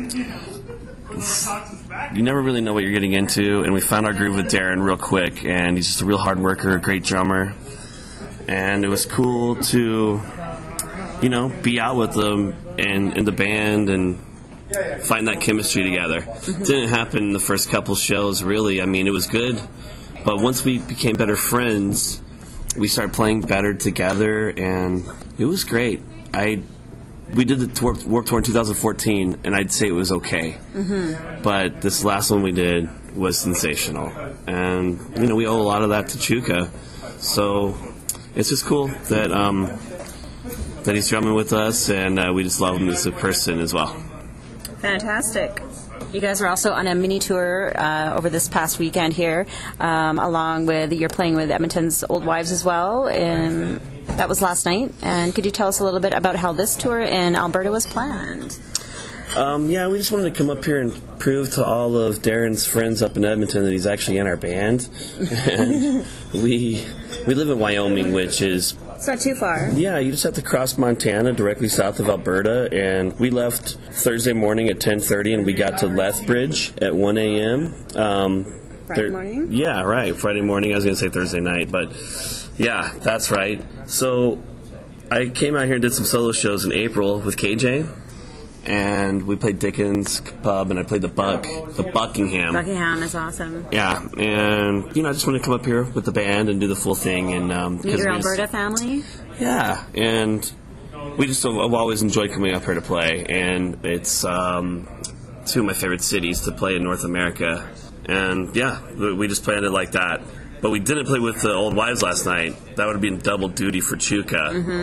[SPEAKER 1] you never really know what you're getting into, and we found our groove with Darren real quick, and he's just a real hard worker, a great drummer, and it was cool to, you know, be out with them and in the band and find that chemistry together. Mm-hmm. It didn't happen in the first couple shows, really. I mean, it was good, but once we became better friends, we started playing better together, and it was great. I We did the Warped Warped Tour in two thousand fourteen, and I'd say it was okay. Mm-hmm. But this last one we did was sensational. And, you know, we owe a lot of that to Chuka. So it's just cool that um, that he's drumming with us, and uh, we just love him as a person as well.
[SPEAKER 2] Fantastic. You guys were also on a mini tour uh, over this past weekend here, um, along with, you're playing with Edmonton's Old Wives as well, and that was last night. And could you tell us a little bit about how this tour in Alberta was planned?
[SPEAKER 1] Um, yeah, we just wanted to come up here and prove to all of Darren's friends up in Edmonton that he's actually in our band. And we we live in Wyoming, which is...
[SPEAKER 2] It's not too far.
[SPEAKER 1] Yeah, you just have to cross Montana directly south of Alberta, and we left Thursday morning at ten thirty, and we got to Lethbridge at one a.m. Um,
[SPEAKER 2] Friday morning?
[SPEAKER 1] Yeah, right, Friday morning. I was going to say Thursday night, but yeah, that's right. So I came out here and did some solo shows in April with K J, and we played Dickens Pub, and I played the Buck, the Buckingham.
[SPEAKER 2] Buckingham is awesome.
[SPEAKER 1] Yeah, and, you know, I just want to come up here with the band and do the full thing. And um,
[SPEAKER 2] Meet your
[SPEAKER 1] we just-
[SPEAKER 2] Alberta family?
[SPEAKER 1] Yeah, and we just have I've always enjoyed coming up here to play, and it's um, two of my favorite cities to play in North America. And yeah, we we just planned it like that. But we didn't play with the Old Wives last night. That would have been double duty for Chuka.
[SPEAKER 2] Mm-hmm.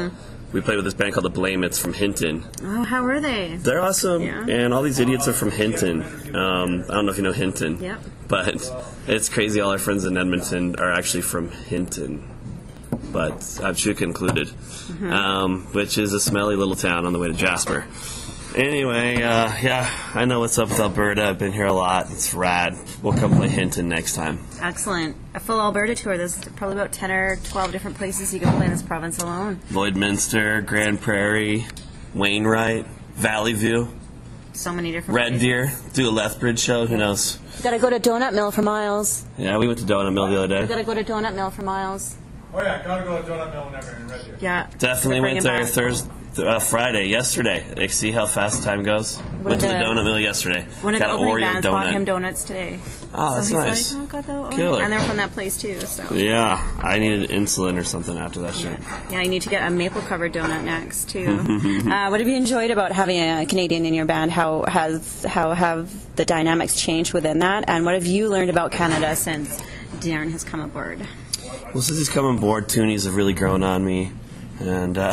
[SPEAKER 1] we played with this band called the Blame It's from Hinton.
[SPEAKER 2] Oh, how were they?
[SPEAKER 1] They're awesome,
[SPEAKER 2] Yeah.
[SPEAKER 1] and all these idiots are from Hinton. Um, I don't know if you know Hinton.
[SPEAKER 2] Yep.
[SPEAKER 1] But it's crazy. All our friends in Edmonton are actually from Hinton, but Abchuka included,
[SPEAKER 2] Mm-hmm.
[SPEAKER 1] um, which is a smelly little town on the way to Jasper. Anyway, uh, yeah, I know what's up with Alberta. I've been here a lot. It's rad. We'll come play Hinton next time.
[SPEAKER 2] Excellent. A full Alberta tour. There's probably about ten or twelve different places you can play in this province alone.
[SPEAKER 1] Lloydminster, Grand Prairie, Wainwright, Valley View,
[SPEAKER 2] So many different
[SPEAKER 1] Red
[SPEAKER 2] places.
[SPEAKER 1] Deer. Do a Lethbridge show. Who knows?
[SPEAKER 2] Gotta go to Donut Mill for miles.
[SPEAKER 1] Yeah, we went to Donut Mill the other day.
[SPEAKER 2] Gotta go to Donut Mill for miles.
[SPEAKER 5] Oh yeah, gotta go to Donut Mill whenever in Red Deer.
[SPEAKER 2] Yeah.
[SPEAKER 1] Definitely
[SPEAKER 2] Bring
[SPEAKER 1] went
[SPEAKER 2] it
[SPEAKER 1] there
[SPEAKER 2] back.
[SPEAKER 1] Thursday, uh, Friday, yesterday. Like, see how fast time goes? Went to the
[SPEAKER 2] the-
[SPEAKER 1] Donut Mill yesterday.
[SPEAKER 2] One of the
[SPEAKER 1] Got an
[SPEAKER 2] opening
[SPEAKER 1] Oreo
[SPEAKER 2] bands bought him
[SPEAKER 1] donut.
[SPEAKER 2] donuts today.
[SPEAKER 1] Oh, that's
[SPEAKER 2] so he's
[SPEAKER 1] nice.
[SPEAKER 2] like, oh, got the Oreo.
[SPEAKER 1] Killer.
[SPEAKER 2] And they're from that place too, so.
[SPEAKER 1] Yeah, I needed insulin or something after that shit.
[SPEAKER 2] Yeah, you need to get a maple covered donut next too. uh, what have you enjoyed about having a Canadian in your band? How has how have the dynamics changed within that? And what have you learned about Canada since Darren has come aboard?
[SPEAKER 1] Well, since he's come on board, Toonies have really grown on me, and uh,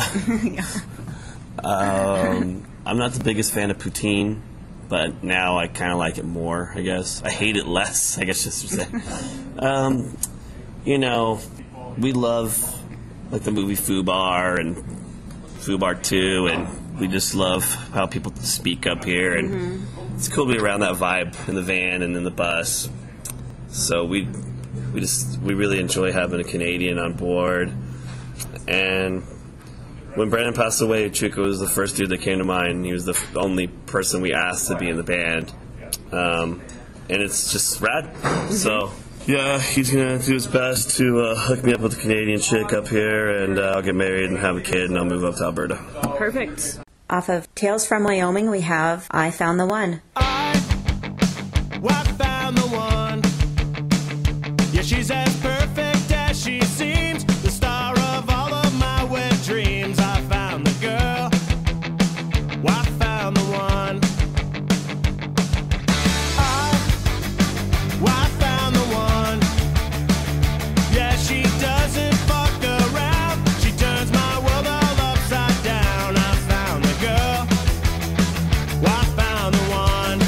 [SPEAKER 1] um, I'm not the biggest fan of poutine, but now I kind of like it more, I guess. I hate it less, I guess just to say. Um, you know, we love, like, the movie Fubar and Fubar two, and we just love how people speak up here, and mm-hmm. it's cool to be around that vibe in the van and in the bus. So we... We just we really enjoy having a Canadian on board, and when Brandon passed away, Chuka was the first dude that came to mind. He was the f- only person we asked to be in the band, um, and it's just rad. So yeah, he's gonna do his best to uh, hook me up with a Canadian chick up here, and uh, I'll get married and have a kid, and I'll move up to Alberta.
[SPEAKER 2] Perfect. Off of Tales from Wyoming, we have I Found the One.
[SPEAKER 4] I, I found the one. Yeah, she's as perfect as she seems. The star of all of my wet dreams. I found the girl. I found the one. I, I found the one. Yeah, she doesn't fuck around. She turns my world all upside down. I found the girl. I found the one.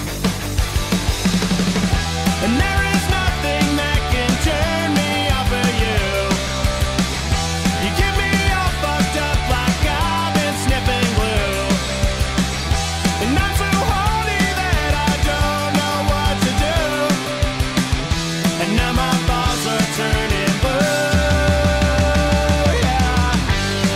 [SPEAKER 4] And there is nothing that can turn me off of you. You get me all fucked up like I've been sniffing glue. And I'm so horny that I don't know what to do. And now my balls are turning blue. Yeah.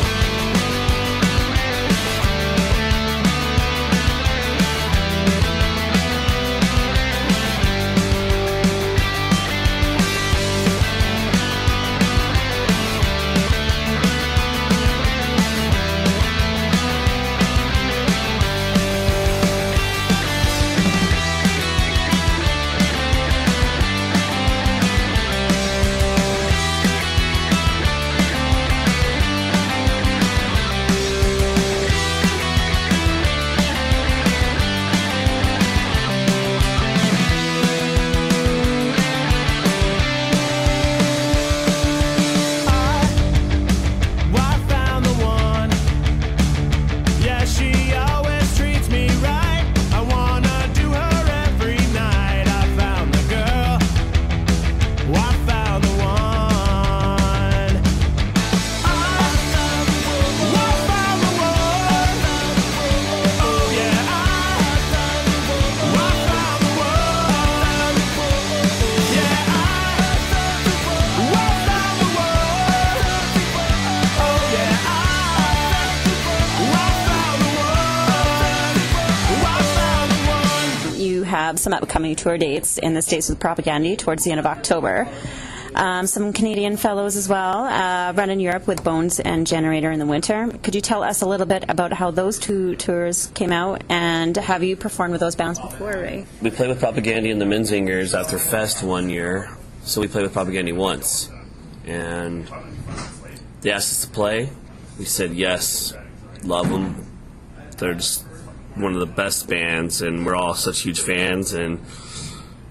[SPEAKER 4] I found the one. Yeah, she always treats me right. I wanna do her every night. I found the girl. I found the one. I found the one. Oh yeah, I found the one. Yeah, I found the one. Oh yeah, I found the one. I found the one.
[SPEAKER 2] You have some upcoming tour dates in the States with Propaganda towards the end of October. Um, some Canadian fellows as well, uh, run in Europe with Bones and Generator in the winter. Could you tell us a little bit about how those two tours came out, and have you performed with those bands before, Ray?
[SPEAKER 1] We played with Propaganda and the Minzingers after Fest one year, so we played with Propaganda once. And they asked us to play. We said yes, love them. They're just one of the best bands, and we're all such huge fans. And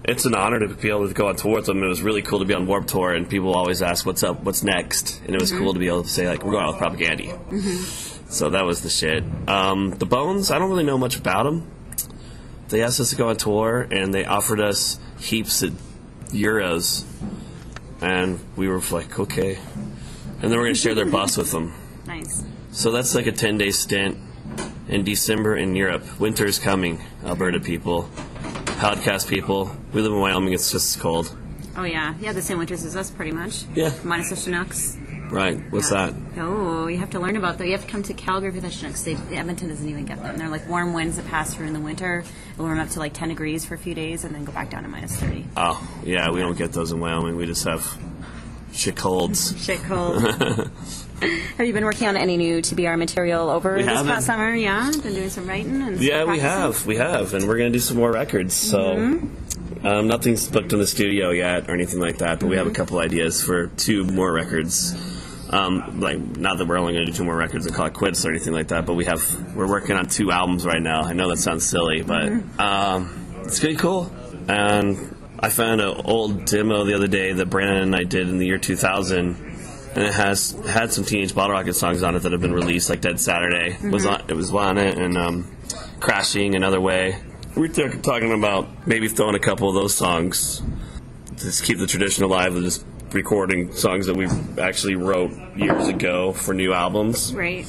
[SPEAKER 1] it's an honor to be able to go on tour with them. It was really cool to be on Warped Tour, and people always ask, what's up, what's next? And it was mm-hmm. cool to be able to say, like, we're going out with Propaganda. Mm-hmm. So that was the shit. Um, the Bones, I don't really know much about them. They asked us to go on tour, and they offered us heaps of euros. And we were like, okay. And then we're going to share their bus with them.
[SPEAKER 2] Nice.
[SPEAKER 1] So that's like a ten-day stint in December in Europe. Winter's coming, Alberta people. Podcast people. We live in Wyoming, it's just cold.
[SPEAKER 2] Oh, yeah. Yeah, the same winters as us, pretty much.
[SPEAKER 1] Yeah.
[SPEAKER 2] Minus the Chinooks.
[SPEAKER 1] Right. What's yeah. that?
[SPEAKER 2] Oh, you have to learn about that. You have to come to Calgary for the Chinooks. They, Edmonton doesn't even get them. They're like warm winds that pass through in the winter. It'll warm up to like ten degrees for a few days and then go back down to minus thirty.
[SPEAKER 1] Oh, yeah. We don't get those in Wyoming. We just have shit colds.
[SPEAKER 2] Shit cold. Have you been working on any new T B R material over
[SPEAKER 1] we
[SPEAKER 2] this
[SPEAKER 1] haven't.
[SPEAKER 2] past summer? Yeah? Been doing some writing? And
[SPEAKER 1] yeah,
[SPEAKER 2] some
[SPEAKER 1] we have. We have. And we're going to do some more records. So mm-hmm. um, nothing's booked in the studio yet or anything like that, but mm-hmm. we have a couple ideas for two more records. Um, like, not that we're only going to do two more records and call it quits or anything like that, but we have, we're working on two albums right now. I know that sounds silly, but mm-hmm. um, it's pretty cool. And I found an old demo the other day that Brandon and I did in the year two thousand, and it has had some Teenage Bottle Rocket songs on it that have been released, like Dead Saturday mm-hmm. was on, it was on it, and um, Crashing Another Way. We were talking about maybe throwing a couple of those songs to just keep the tradition alive of just recording songs that we actually wrote years ago for new albums.
[SPEAKER 2] Right.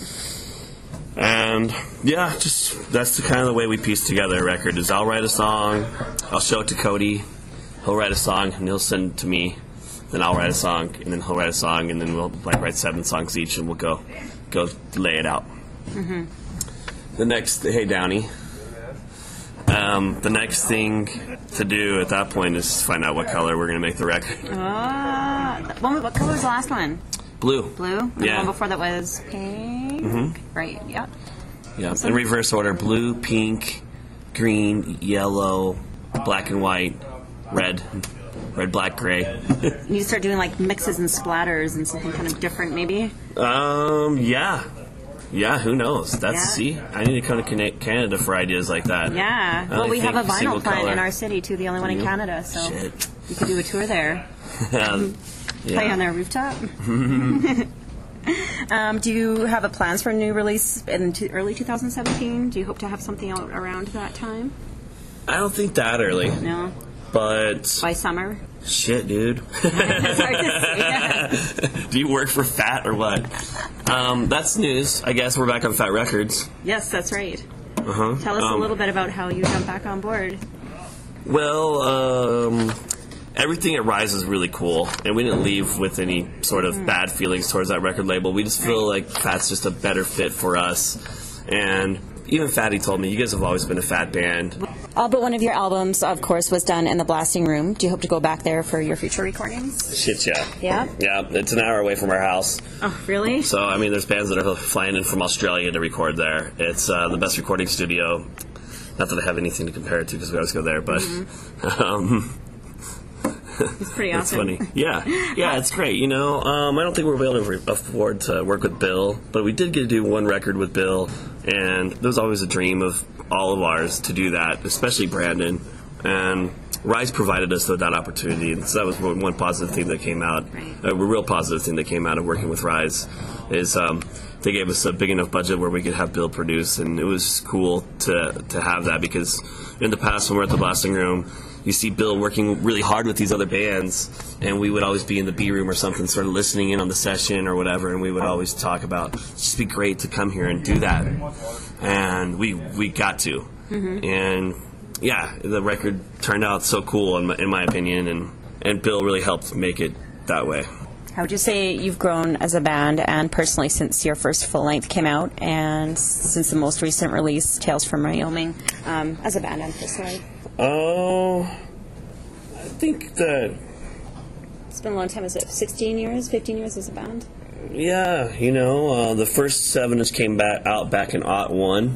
[SPEAKER 1] And yeah, just that's the kind of the way we piece together a record. Is I'll write a song, I'll show it to Cody, he'll write a song, and he'll send it to me. Then I'll write a song, and then he'll write a song, and then we'll like write seven songs each, and we'll go go lay it out. Mm-hmm. The next, hey Downey. Um, the next thing to do at that point is find out what color we're going to make the record.
[SPEAKER 2] Uh, what, what color was the last one?
[SPEAKER 1] Blue.
[SPEAKER 2] Blue? And
[SPEAKER 1] yeah.
[SPEAKER 2] The one before that was pink?
[SPEAKER 1] Mm-hmm.
[SPEAKER 2] Right, yeah.
[SPEAKER 1] Yeah, in reverse order. Blue, pink, green, yellow, black and white, red, red, black, gray.
[SPEAKER 2] You need to start doing like mixes and splatters and something kind of different maybe?
[SPEAKER 1] Um, yeah. Yeah, who knows? That's
[SPEAKER 2] yeah.
[SPEAKER 1] see. I need to come to Canada for ideas like that.
[SPEAKER 2] Yeah.
[SPEAKER 1] I
[SPEAKER 2] well, we have a vinyl plant
[SPEAKER 1] color.
[SPEAKER 2] in our city too, the only one in Canada. So
[SPEAKER 1] Shit.
[SPEAKER 2] you could do a tour there.
[SPEAKER 1] um, yeah.
[SPEAKER 2] Play on their rooftop. um, do you have a plans for a new release in t- early twenty seventeen? Do you hope to have something out around that time?
[SPEAKER 1] I don't think that early.
[SPEAKER 2] No.
[SPEAKER 1] But
[SPEAKER 2] by summer.
[SPEAKER 1] Shit, dude.
[SPEAKER 2] It's hard to say.
[SPEAKER 1] Do you work for Fat or what? Um, that's news. I guess we're back on Fat Records.
[SPEAKER 2] Yes, that's right.
[SPEAKER 1] Uh-huh.
[SPEAKER 2] Tell us
[SPEAKER 1] um,
[SPEAKER 2] a little bit about how you jumped back on board.
[SPEAKER 1] Well, um, everything at Rise is really cool, and we didn't leave with any sort of mm. bad feelings towards that record label. We just feel like Fat's just a better fit for us, and even Fatty told me, you guys have always been a Fat band.
[SPEAKER 2] All but one of your albums, of course, was done in the Blasting Room. Do you hope to go back there for your future recordings?
[SPEAKER 1] Shit, yeah.
[SPEAKER 2] Yeah?
[SPEAKER 1] Yeah, it's an hour away from our house.
[SPEAKER 2] Oh, really?
[SPEAKER 1] So, I mean, there's bands that are flying in from Australia to record there. It's uh, the best recording studio. Not that I have anything to compare it to because we always go there, but... Mm-hmm. um,
[SPEAKER 2] it's pretty awesome.
[SPEAKER 1] It's funny. Yeah. Yeah, it's great. You know, um, I don't think we'll be able to re- afford to work with Bill, but we did get to do one record with Bill, and there was always a dream of all of ours to do that, especially Brandon. And Rise provided us with that opportunity, and so that was one positive thing that came out.
[SPEAKER 2] Right.
[SPEAKER 1] A real positive thing that came out of working with Rise is um, they gave us a big enough budget where we could have Bill produce, and it was cool to to have that because in the past when we were at the Blasting Room, you see Bill working really hard with these other bands, and we would always be in the B room or something, sort of listening in on the session or whatever, and we would always talk about, it'd just be great to come here and do that. And we we got to. Mm-hmm. And yeah, the record turned out so cool in my, in my opinion, and, and Bill really helped make it that way.
[SPEAKER 2] How would you say you've grown as a band and personally since your first full length came out and since the most recent release, Tales from Wyoming, um, as a band and personally?
[SPEAKER 1] Oh, I think that...
[SPEAKER 2] It's been a long time. Is it sixteen years, fifteen years as a band?
[SPEAKER 1] Yeah, you know, uh, the first seven just came back out back in aught one,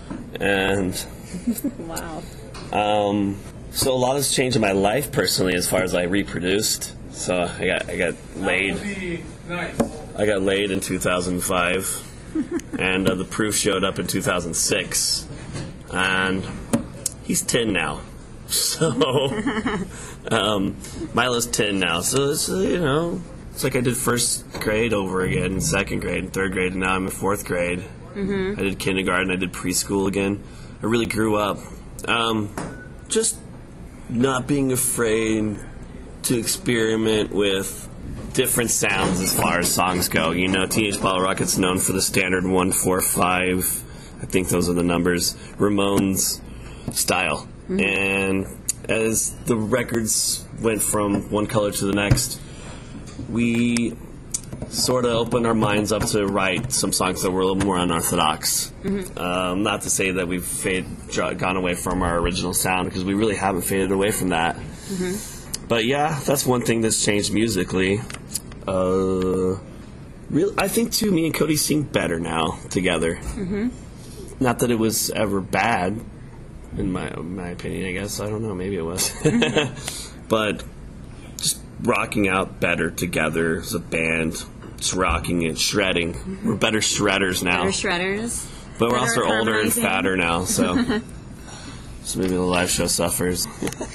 [SPEAKER 1] and...
[SPEAKER 2] Wow.
[SPEAKER 1] Um, so a lot has changed in my life personally as far as I reproduced. So I got I got laid.
[SPEAKER 5] Nice.
[SPEAKER 1] I got laid in two thousand five, and uh, the proof showed up in two thousand six, and he's ten now. So um, Milo's ten now, so it's, uh, you know, it's like I did first grade over again, second grade, and third grade, and now I'm in fourth grade. Mm-hmm. I did kindergarten, I did preschool again. I really grew up. Um, just not being afraid to experiment with different sounds as far as songs go. You know, Teenage Bottle Rocket's known for the standard one, four, five, I think those are the numbers, Ramones style. Mm-hmm. And as the records went from one color to the next, we sort of opened our minds up to write some songs that were a little more unorthodox. Mm-hmm. Um, not to say that we've fade, gone away from our original sound, because we really haven't faded away from that. Mm-hmm. But yeah, that's one thing that's changed musically. Uh, real, I think, too, me and Cody sing better now together. Mm-hmm. Not that it was ever bad, in my my opinion, I guess. I don't know, maybe it was. Mm-hmm. But just rocking out better together as a band. Just rocking and shredding. Mm-hmm. We're better shredders now.
[SPEAKER 2] Better shredders.
[SPEAKER 1] But we're also older and fatter now, so so maybe the live show suffers.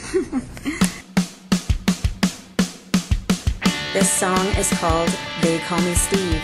[SPEAKER 2] This song is called They Call Me Steve.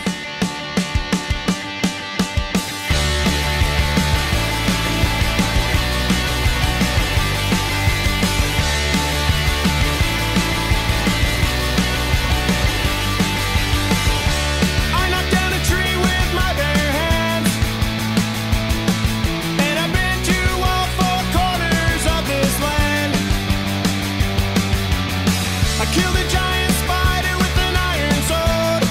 [SPEAKER 4] Killed a giant spider with an iron sword.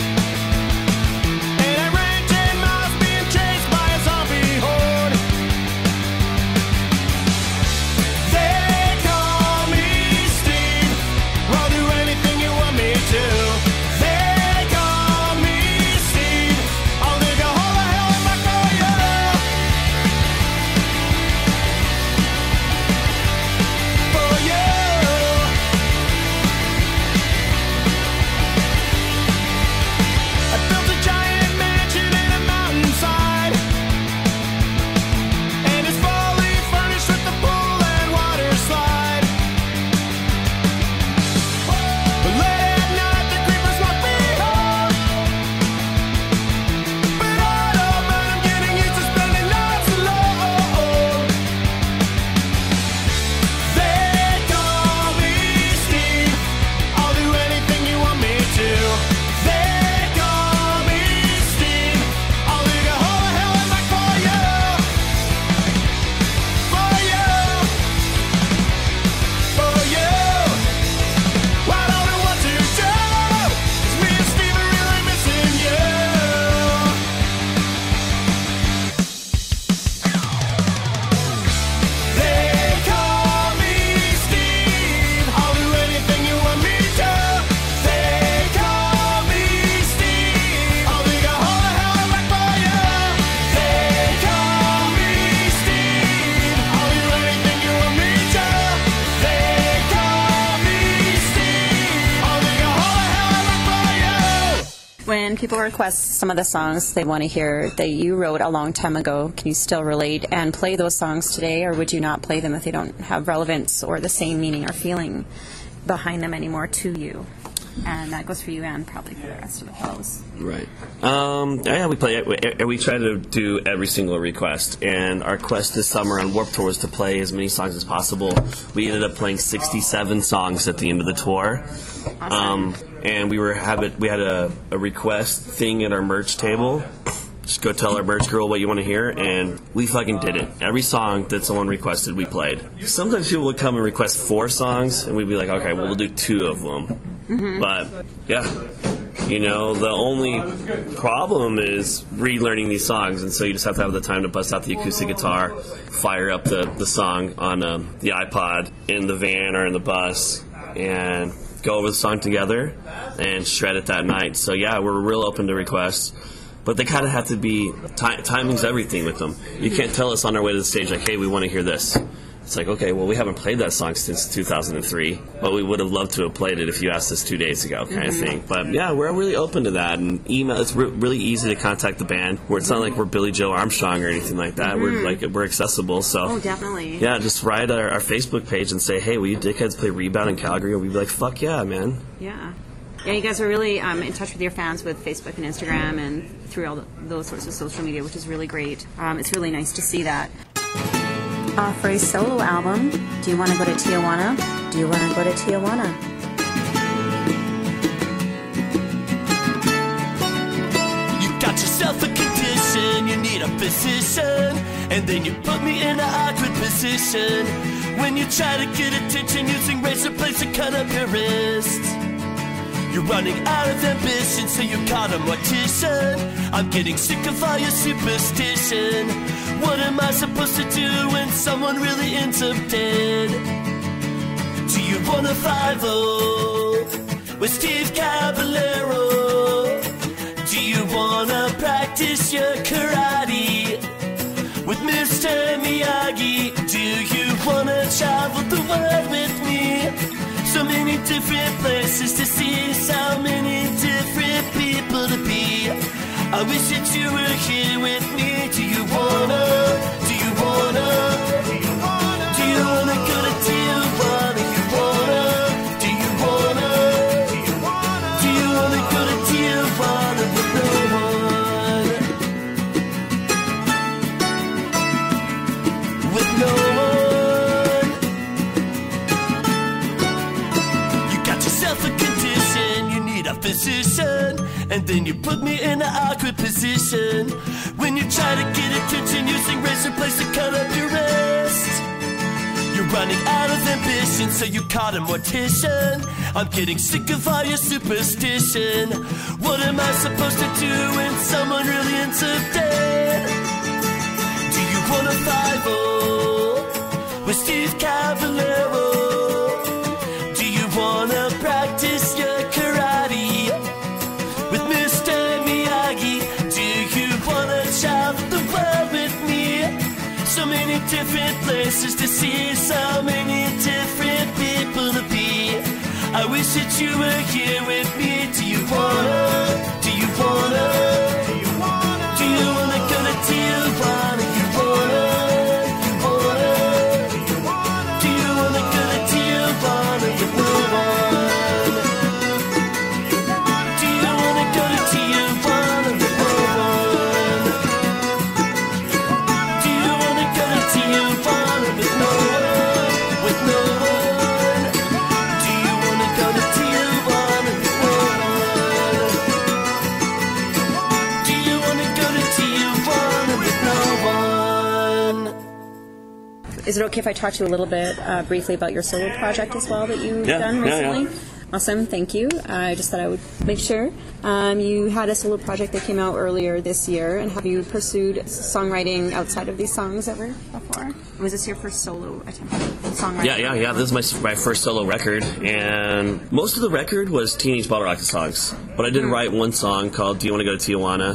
[SPEAKER 2] when people request some of the songs they want to hear that you wrote a long time ago, can you still relate and play those songs today, or would you not play them if they don't have relevance or the same meaning or feeling behind them anymore to you? And that goes for you and probably for the rest of the fellows.
[SPEAKER 1] Right. Um, yeah, we play. We, we try to do every single request, and our quest this summer on Warped Tour was to play as many songs as possible. We ended up playing sixty-seven songs at the end of the tour. Awesome. Um, and we were have it, we had a, a request thing at our merch table. Just go tell our merch girl what you want to hear, and we fucking did it. Every song that someone requested, we played. Sometimes people would come and request four songs, and we'd be like, okay, well, we'll do two of them. Mm-hmm. But, yeah, you know, the only problem is relearning these songs, and so you just have to have the time to bust out the acoustic guitar, fire up the, the song on um, the iPod, in the van or in the bus, and go over the song together and shred it that night. So, yeah, we're real open to requests. But they kind of have to be, ti- timing's everything with them. You can't tell us on our way to the stage, like, hey, we want to hear this. It's like, okay, well, we haven't played that song since two thousand three, but we would have loved to have played it if you asked us two days ago, kind of thing. But yeah, we're really open to that. And email, it's re- really easy to contact the band. Where it's not like we're Billy Joe Armstrong or anything like that.
[SPEAKER 2] Mm-hmm.
[SPEAKER 1] We're like we're accessible. So
[SPEAKER 2] Oh, definitely.
[SPEAKER 1] yeah, just write our, our Facebook page and say, hey, will you dickheads play Rebound in Calgary? And we'd be like, fuck yeah, man.
[SPEAKER 2] Yeah. Yeah, you guys are really um, in touch with your fans with Facebook and Instagram and through all the, those sorts of social media, which is really great. Um, it's really nice to see that. Uh, for a solo album, do you want to go to Tijuana? Do you want to go to Tijuana?
[SPEAKER 6] You got yourself a condition, you need a physician, and then you put me in an awkward position when you try to get attention using razor blades to cut up your wrist. You're running out of ambition, so you caught a mortician. I'm getting sick of all your superstition. What am I supposed to do when someone really ends up dead? Do you want a five oh with Steve Caballero? Do you wanna practice your karate with Mister Miyagi? Do you wanna travel the world with me? So many different places to see, so many different people to be. I wish that you were here with me. Do you wanna, do you wanna, do you wanna, do you wanna go to Tijuana? You wanna, do you wanna, do you wanna, do you wanna go to Tijuana with no one? With no one. A condition, you need a physician, and then you put me in an awkward position when you try to get attention using razor blades to cut up your wrist. You're running out of ambition, so you caught a mortician. I'm getting sick of all your superstition. What am I supposed to do when someone really ends up dead? Do you want a five oh with Steve Caballero? Wanna practice your karate with Mister Miyagi? Do you wanna travel the world with me? So many different places to see, so many different people to be. I wish that you were here with me. Do you wanna? Do you wanna? Do you wanna? Do you wanna go to Tijuana? You wanna? You wanna? Do you wanna? Do you wanna go to Tijuana? You wanna?
[SPEAKER 2] Is it okay if I talk to you a little bit uh, briefly about your solo project as well that you've
[SPEAKER 1] Yeah,
[SPEAKER 2] done
[SPEAKER 1] yeah,
[SPEAKER 2] recently?
[SPEAKER 1] yeah.
[SPEAKER 2] Awesome, thank you. I just thought I would make sure. Um, you had a solo project that came out earlier this year, and have you pursued songwriting outside of these songs ever before? Was this your first solo attempt at songwriting?
[SPEAKER 1] Yeah, yeah, yeah. This is my, my first solo record, and most of the record was Teenage Bottle Rocket songs. But I did
[SPEAKER 2] Mm.
[SPEAKER 1] write one song called "Do You Want to Go to Tijuana,"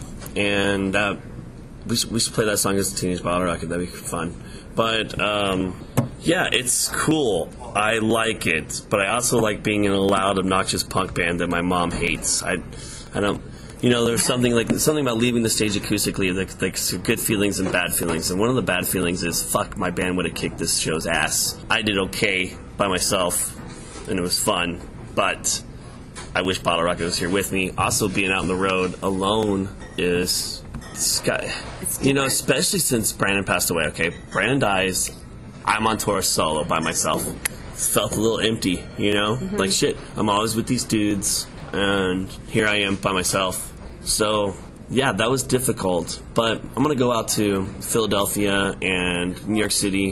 [SPEAKER 1] and uh, we should, we should play that song as Teenage Bottle Rocket. That'd be fun. But um, yeah, it's cool. I like it, but I also like being in a loud, obnoxious punk band that my mom hates. I, I don't. You know, there's something like something about leaving the stage acoustically, like, like some good feelings and bad feelings. And one of the bad feelings is, fuck, my band would have kicked this show's ass. I did okay by myself, and it was fun, but I wish Bottle Rocket was here with me. Also, being out on the road alone is, it's got, you know, especially since Brandon passed away. Okay, Brandon dies, I'm on tour solo by myself. It felt a little empty, you know, mm-hmm. like shit. I'm always with these dudes, and here I am by myself. So, yeah, that was difficult. But I'm going to go out to Philadelphia and New York City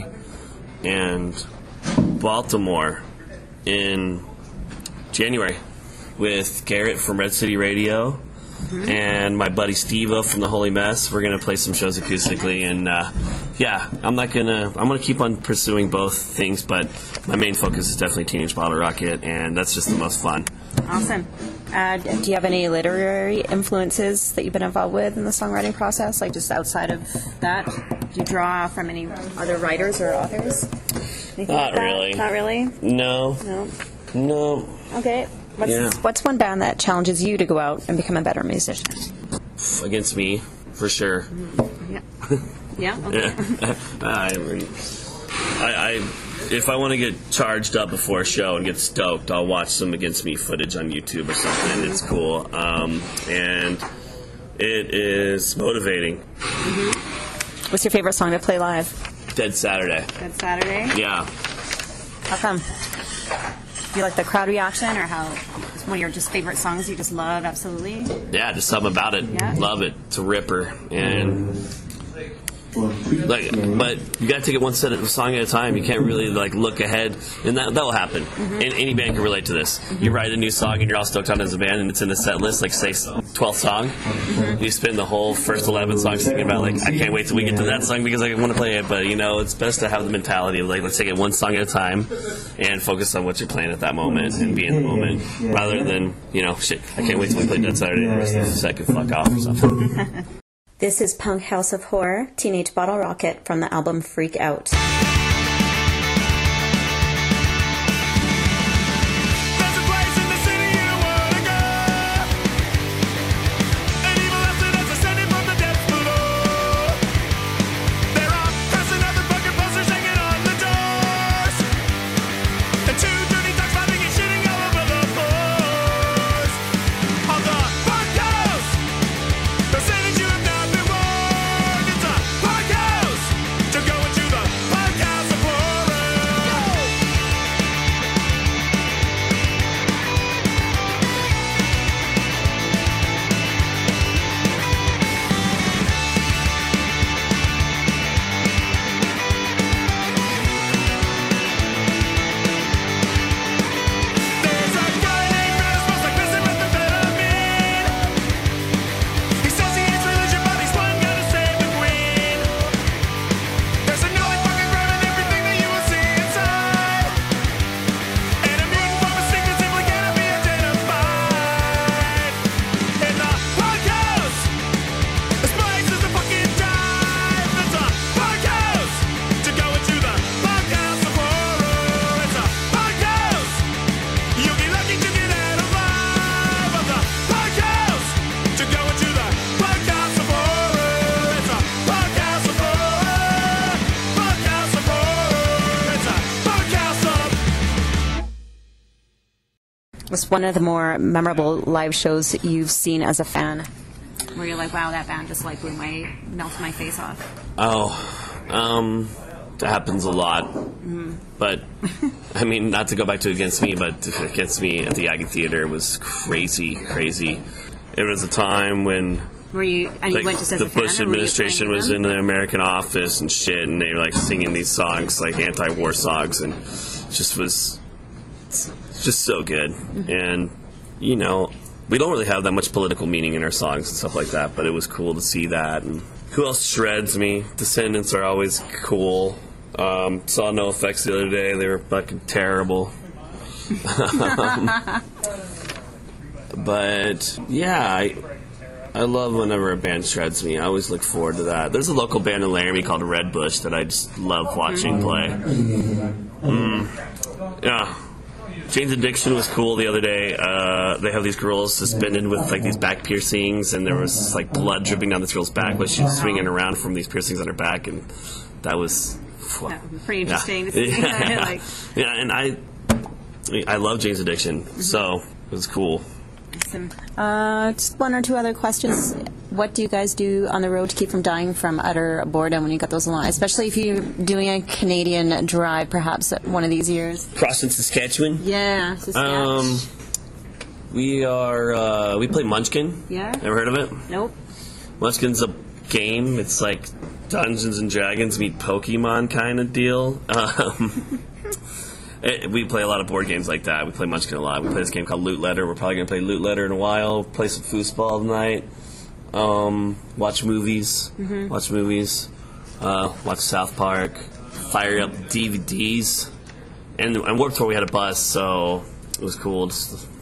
[SPEAKER 1] and Baltimore in January with Garrett from Red City Radio mm-hmm. and my buddy Steve-O from The Holy Mess. We're going to play some shows acoustically. And, uh, yeah, I'm not going to... I'm going to keep on pursuing both things, but my main focus is definitely Teenage Bottle Rocket, and that's just the most fun.
[SPEAKER 2] Awesome. Uh, do you have any literary influences that you've been involved with in the songwriting process? Like just outside of that, do you draw from any other writers or authors? Anything
[SPEAKER 1] Not
[SPEAKER 2] like that?
[SPEAKER 1] really.
[SPEAKER 2] Not really.
[SPEAKER 1] No.
[SPEAKER 2] No.
[SPEAKER 1] No.
[SPEAKER 2] Okay. What's
[SPEAKER 1] Yeah.
[SPEAKER 2] What's one band that challenges you to go out and become a better musician?
[SPEAKER 1] Against me, for sure.
[SPEAKER 2] Yeah. Yeah. Okay.
[SPEAKER 1] I, I, I, if I want to get charged up before a show and get stoked, I'll watch some Against Me footage on YouTube or something. It's cool, um, and it is motivating.
[SPEAKER 2] Mm-hmm. What's your favorite song to play live?
[SPEAKER 1] Dead Saturday.
[SPEAKER 2] Dead Saturday.
[SPEAKER 1] Yeah.
[SPEAKER 2] How come? Do you like the crowd reaction, or how it's one of your just favorite songs you just love absolutely?
[SPEAKER 1] Yeah, just something about it.
[SPEAKER 2] Yeah.
[SPEAKER 1] Love it. It's a ripper, and like, but you got to take it one set of song at a time. You can't really like look ahead, and that that will happen.
[SPEAKER 2] Mm-hmm.
[SPEAKER 1] And any band can relate to this. Mm-hmm. You write a new song, and you're all stoked on it as a band, and it's in the set list, like say twelfth song. Mm-hmm. You spend the whole first eleven songs thinking about like, I can't wait till we get to that song because I want to play it. But you know, it's best to have the mentality of like, let's take it one song at a time, and focus on what you're playing at that moment and be in the moment, rather than you know, shit, I can't wait till we play Dead Saturday, and the rest of the set can fuck off or something.
[SPEAKER 2] This is Punk House of Horror, Teenage Bottle Rocket from the album Freak Out.
[SPEAKER 6] There's a place in the city you wanna go. An evil essence ascending from the depths below. There are cursing other fucking posters hanging on the doors. And two dirty dogs fighting and shitting all over the floors. On the Punk House, they'll say that you have not been warned. It's a Punk House to go into the Punk House of Horror. There's a guy named Red, smells like prison methamphetamine. He says he hates religion, but he's one gonna save the queen. There's a gnarly fucking crime in everything that you will see inside. And a mutant from a stick that simply cannot be identified. In the Punk House, the spice is a fucking dive. It's a Punk House to go into the Punk House of Horror. It's a Punk House. You'll be lucky to get out alive of the Punk House to go into the Punk House of Horror. It's a Punk House of Horror. Punk House of Horror. It's a Punk House of.
[SPEAKER 2] What's one of the more memorable live shows that you've seen as a fan? Where you're like, wow, that band just like blew my, melted my face off.
[SPEAKER 1] Oh, um, that happens a lot. But, I mean, not to go back to Against Me, but Against Me at the Aggie Theater was crazy, crazy. It was a time when
[SPEAKER 2] Were you, and you
[SPEAKER 1] like,
[SPEAKER 2] went just as
[SPEAKER 1] the
[SPEAKER 2] a fan?
[SPEAKER 1] Bush
[SPEAKER 2] or were you
[SPEAKER 1] administration
[SPEAKER 2] playing
[SPEAKER 1] was
[SPEAKER 2] with
[SPEAKER 1] in
[SPEAKER 2] them?
[SPEAKER 1] the American office and shit, and they were like singing these songs, like anti-war songs, and it just was it's just so good. And, you know, we don't really have that much political meaning in our songs and stuff like that, but it was cool to see that. And who else shreds me? Descendants are always cool. Um, saw No Effects the other day. They were fucking terrible. um, but, yeah, I... I love whenever a band shreds me. I always look forward to that. There's a local band in Laramie called Red Bush that I just love watching play. Mm. Yeah. Jane's Addiction was cool the other day. Uh, they have these girls suspended with like these back piercings, and there was like blood dripping down this girl's back, but she was swinging around from these piercings on her back, and that was
[SPEAKER 2] That was pretty interesting to see.
[SPEAKER 1] Yeah.
[SPEAKER 2] Like,
[SPEAKER 1] Yeah, and I, I love Jane's Addiction, so it was cool.
[SPEAKER 2] some, uh, just one or two other questions. What do you guys do on the road to keep from dying from utter boredom when you got those along? Especially if you're doing a Canadian drive, perhaps at one of these years.
[SPEAKER 1] Crossing Saskatchewan.
[SPEAKER 2] Yeah. Saskatchewan.
[SPEAKER 1] Um, we are uh, we play Munchkin.
[SPEAKER 2] Yeah.
[SPEAKER 1] Ever heard of it?
[SPEAKER 2] Nope.
[SPEAKER 1] Munchkin's a game. It's like Dungeons and Dragons meet Pokemon kind of deal. Um, it, we play a lot of board games like that. We play Munchkin a lot. We play this game called Loot Letter. We're probably gonna play Loot Letter in a while. Play some foosball tonight. Um, watch movies.
[SPEAKER 2] Mm-hmm.
[SPEAKER 1] Watch movies. Uh, watch South Park. Fire up D V Ds. And and Warped Tour we had a bus, so it was cool just to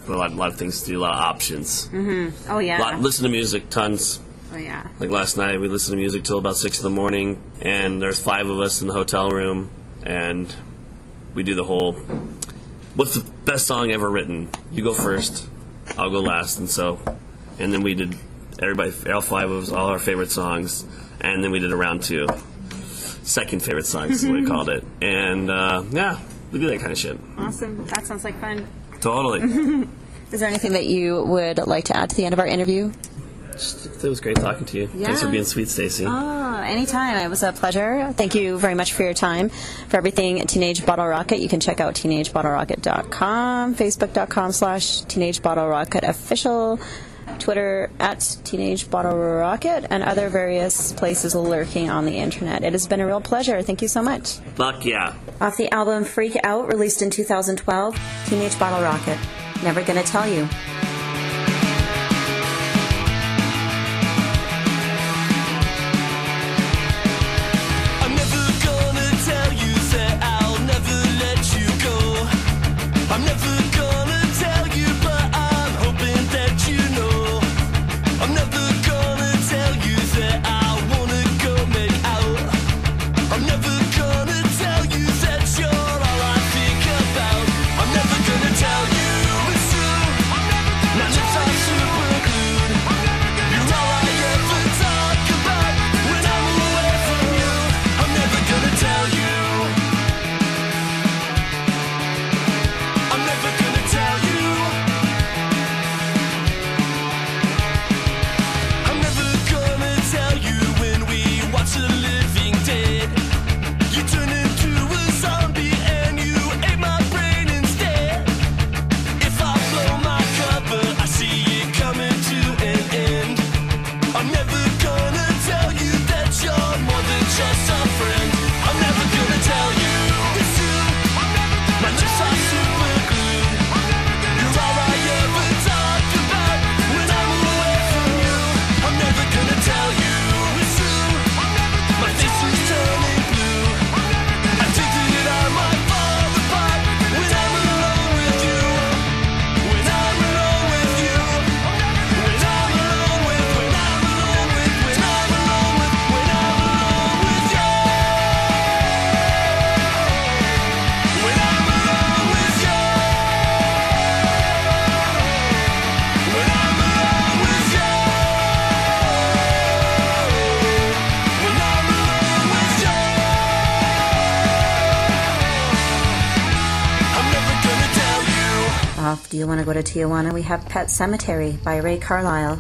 [SPEAKER 1] a lot, a lot of things to do, a lot of options.
[SPEAKER 2] Mm-hmm. Oh, yeah.
[SPEAKER 1] A lot, listen to music, tons.
[SPEAKER 2] Oh, yeah.
[SPEAKER 1] Like last night, we listened to music till about six in the morning, and there's five of us in the hotel room, and we do the whole, what's the best song ever written? You go first, I'll go last, and so, and then we did, everybody, all five of us, all our favorite songs, and then we did a round two. Second favorite songs is what we called it. And, uh, yeah, we do that kind of shit.
[SPEAKER 2] Awesome. That sounds like fun.
[SPEAKER 1] Totally.
[SPEAKER 2] Is there anything that you would like to add to the end of our interview?
[SPEAKER 1] Just, it was great talking to you.
[SPEAKER 2] Yeah.
[SPEAKER 1] Thanks for being sweet, Stacy.
[SPEAKER 2] Oh, anytime. It was a pleasure. Thank you very much for your time. For everything Teenage Bottle Rocket, you can check out teenage bottle rocket dot com, facebook.com slash Teenage Bottle Rocket official, Twitter at Teenage Bottle Rocket, and other various places lurking on the internet. It has been a real pleasure. Thank you so much.
[SPEAKER 1] Fuck yeah.
[SPEAKER 2] Off the album Freak Out, released in two thousand twelve, Teenage Bottle Rocket. Never Gonna Tell You.
[SPEAKER 6] I'm never gonna tell you that I'll never let you go. I'm never gonna tell you, but I'm hoping that you know. I'm never gonna tell you that I wanna go make out. I'm never gonna tell you that you're all I think about. I'm never gonna tell you it's true. My lips are super glued. You're all I ever talk about when I'm away from you. I'm never gonna tell you. I'm never gonna tell you. I'm never gonna tell you when we watch The Living Dead. You turn into a zombie and you ate my brain instead. If I blow my cover, I see it coming to an end. I'm never gonna tell you that you're more than just a friend. I'm never gonna tell you it's true. My lips are super glued. You're all I ever talk about when I'm away from you. I'm never gonna tell you it's true. My face is turning blue. I think that I might fall apart when I'm alone with you. When I'm alone with you. When I'm alone with, when I'm alone with, when I'm alone with, when I'm alone with you. When I'm alone with you. When I'm alone with you. When I'm alone with you. I'm never gonna tell you.
[SPEAKER 2] Off Do You Want to Go to Tijuana? We have Pet Cemetery by Ray Carlisle.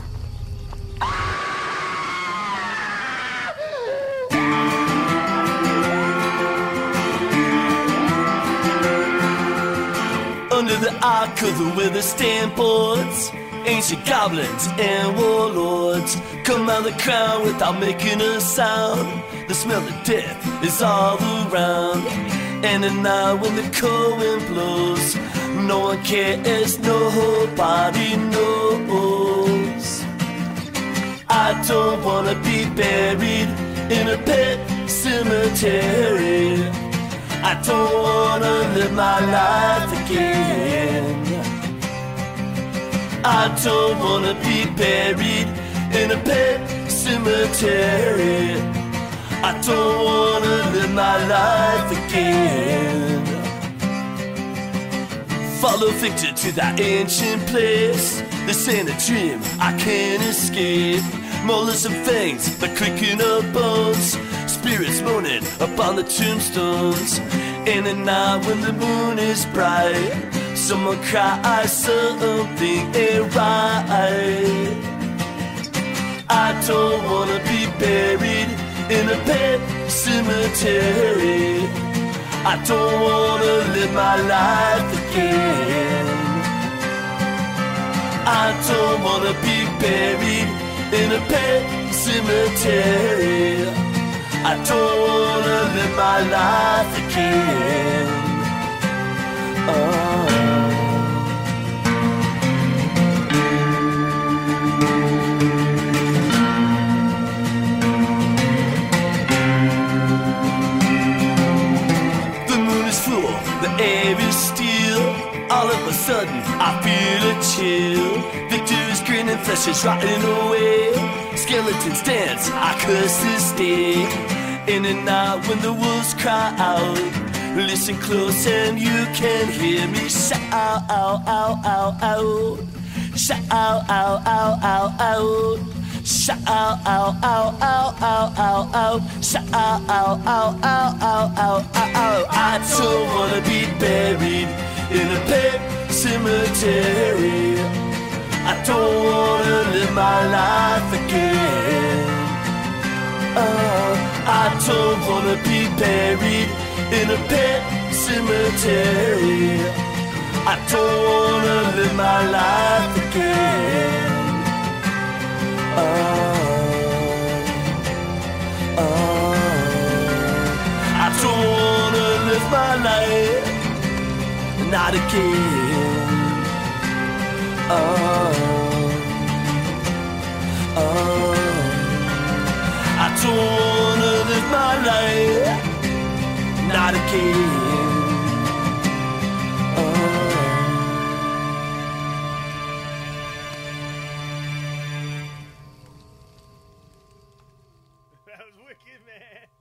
[SPEAKER 6] Under the arc of the weather stand boards, ancient goblins and warlords come out of the crowd without making a sound. The smell of death is all around. And at night when the cold wind blows, no one cares, nobody knows. I don't wanna be buried in a pet cemetery. I don't wanna live my life again. I don't wanna be buried in a pet cemetery. I don't wanna live my life again. Follow Victor to that ancient place. This ain't a dream I can't escape. Molars and fangs, the clicking of bones. Spirits moaning upon the tombstones. In at night when the moon is bright, someone cries something ain't right. I don't wanna be buried in a pet cemetery. I don't wanna live my life again. I don't wanna be buried in a pet cemetery. I don't wanna live my life again. Oh. The moon is full, the air is still. All of a sudden I feel a chill. Victor's grinning, flesh is rotting away. Skeletons dance, I curse this day. In the night when the wolves cry out, listen close and you can hear me shout, ow, ow, ow, ow, ow. Shout, ow, ow, ow, ow, ow. Shout, ow, ow, ow, ow, ow, ow, ow. Shout, ow, ow, ow, ow, ow, ow, ow, ow. I don't wanna be buried in a pet cemetery. I don't wanna live my life again. Oh, I don't wanna be buried in a pet cemetery. I don't wanna live my life again. Oh, oh, I don't wanna live my life, not again. Oh, oh, I don't wanna live my life, not again. Oh.
[SPEAKER 7] That was wicked, man.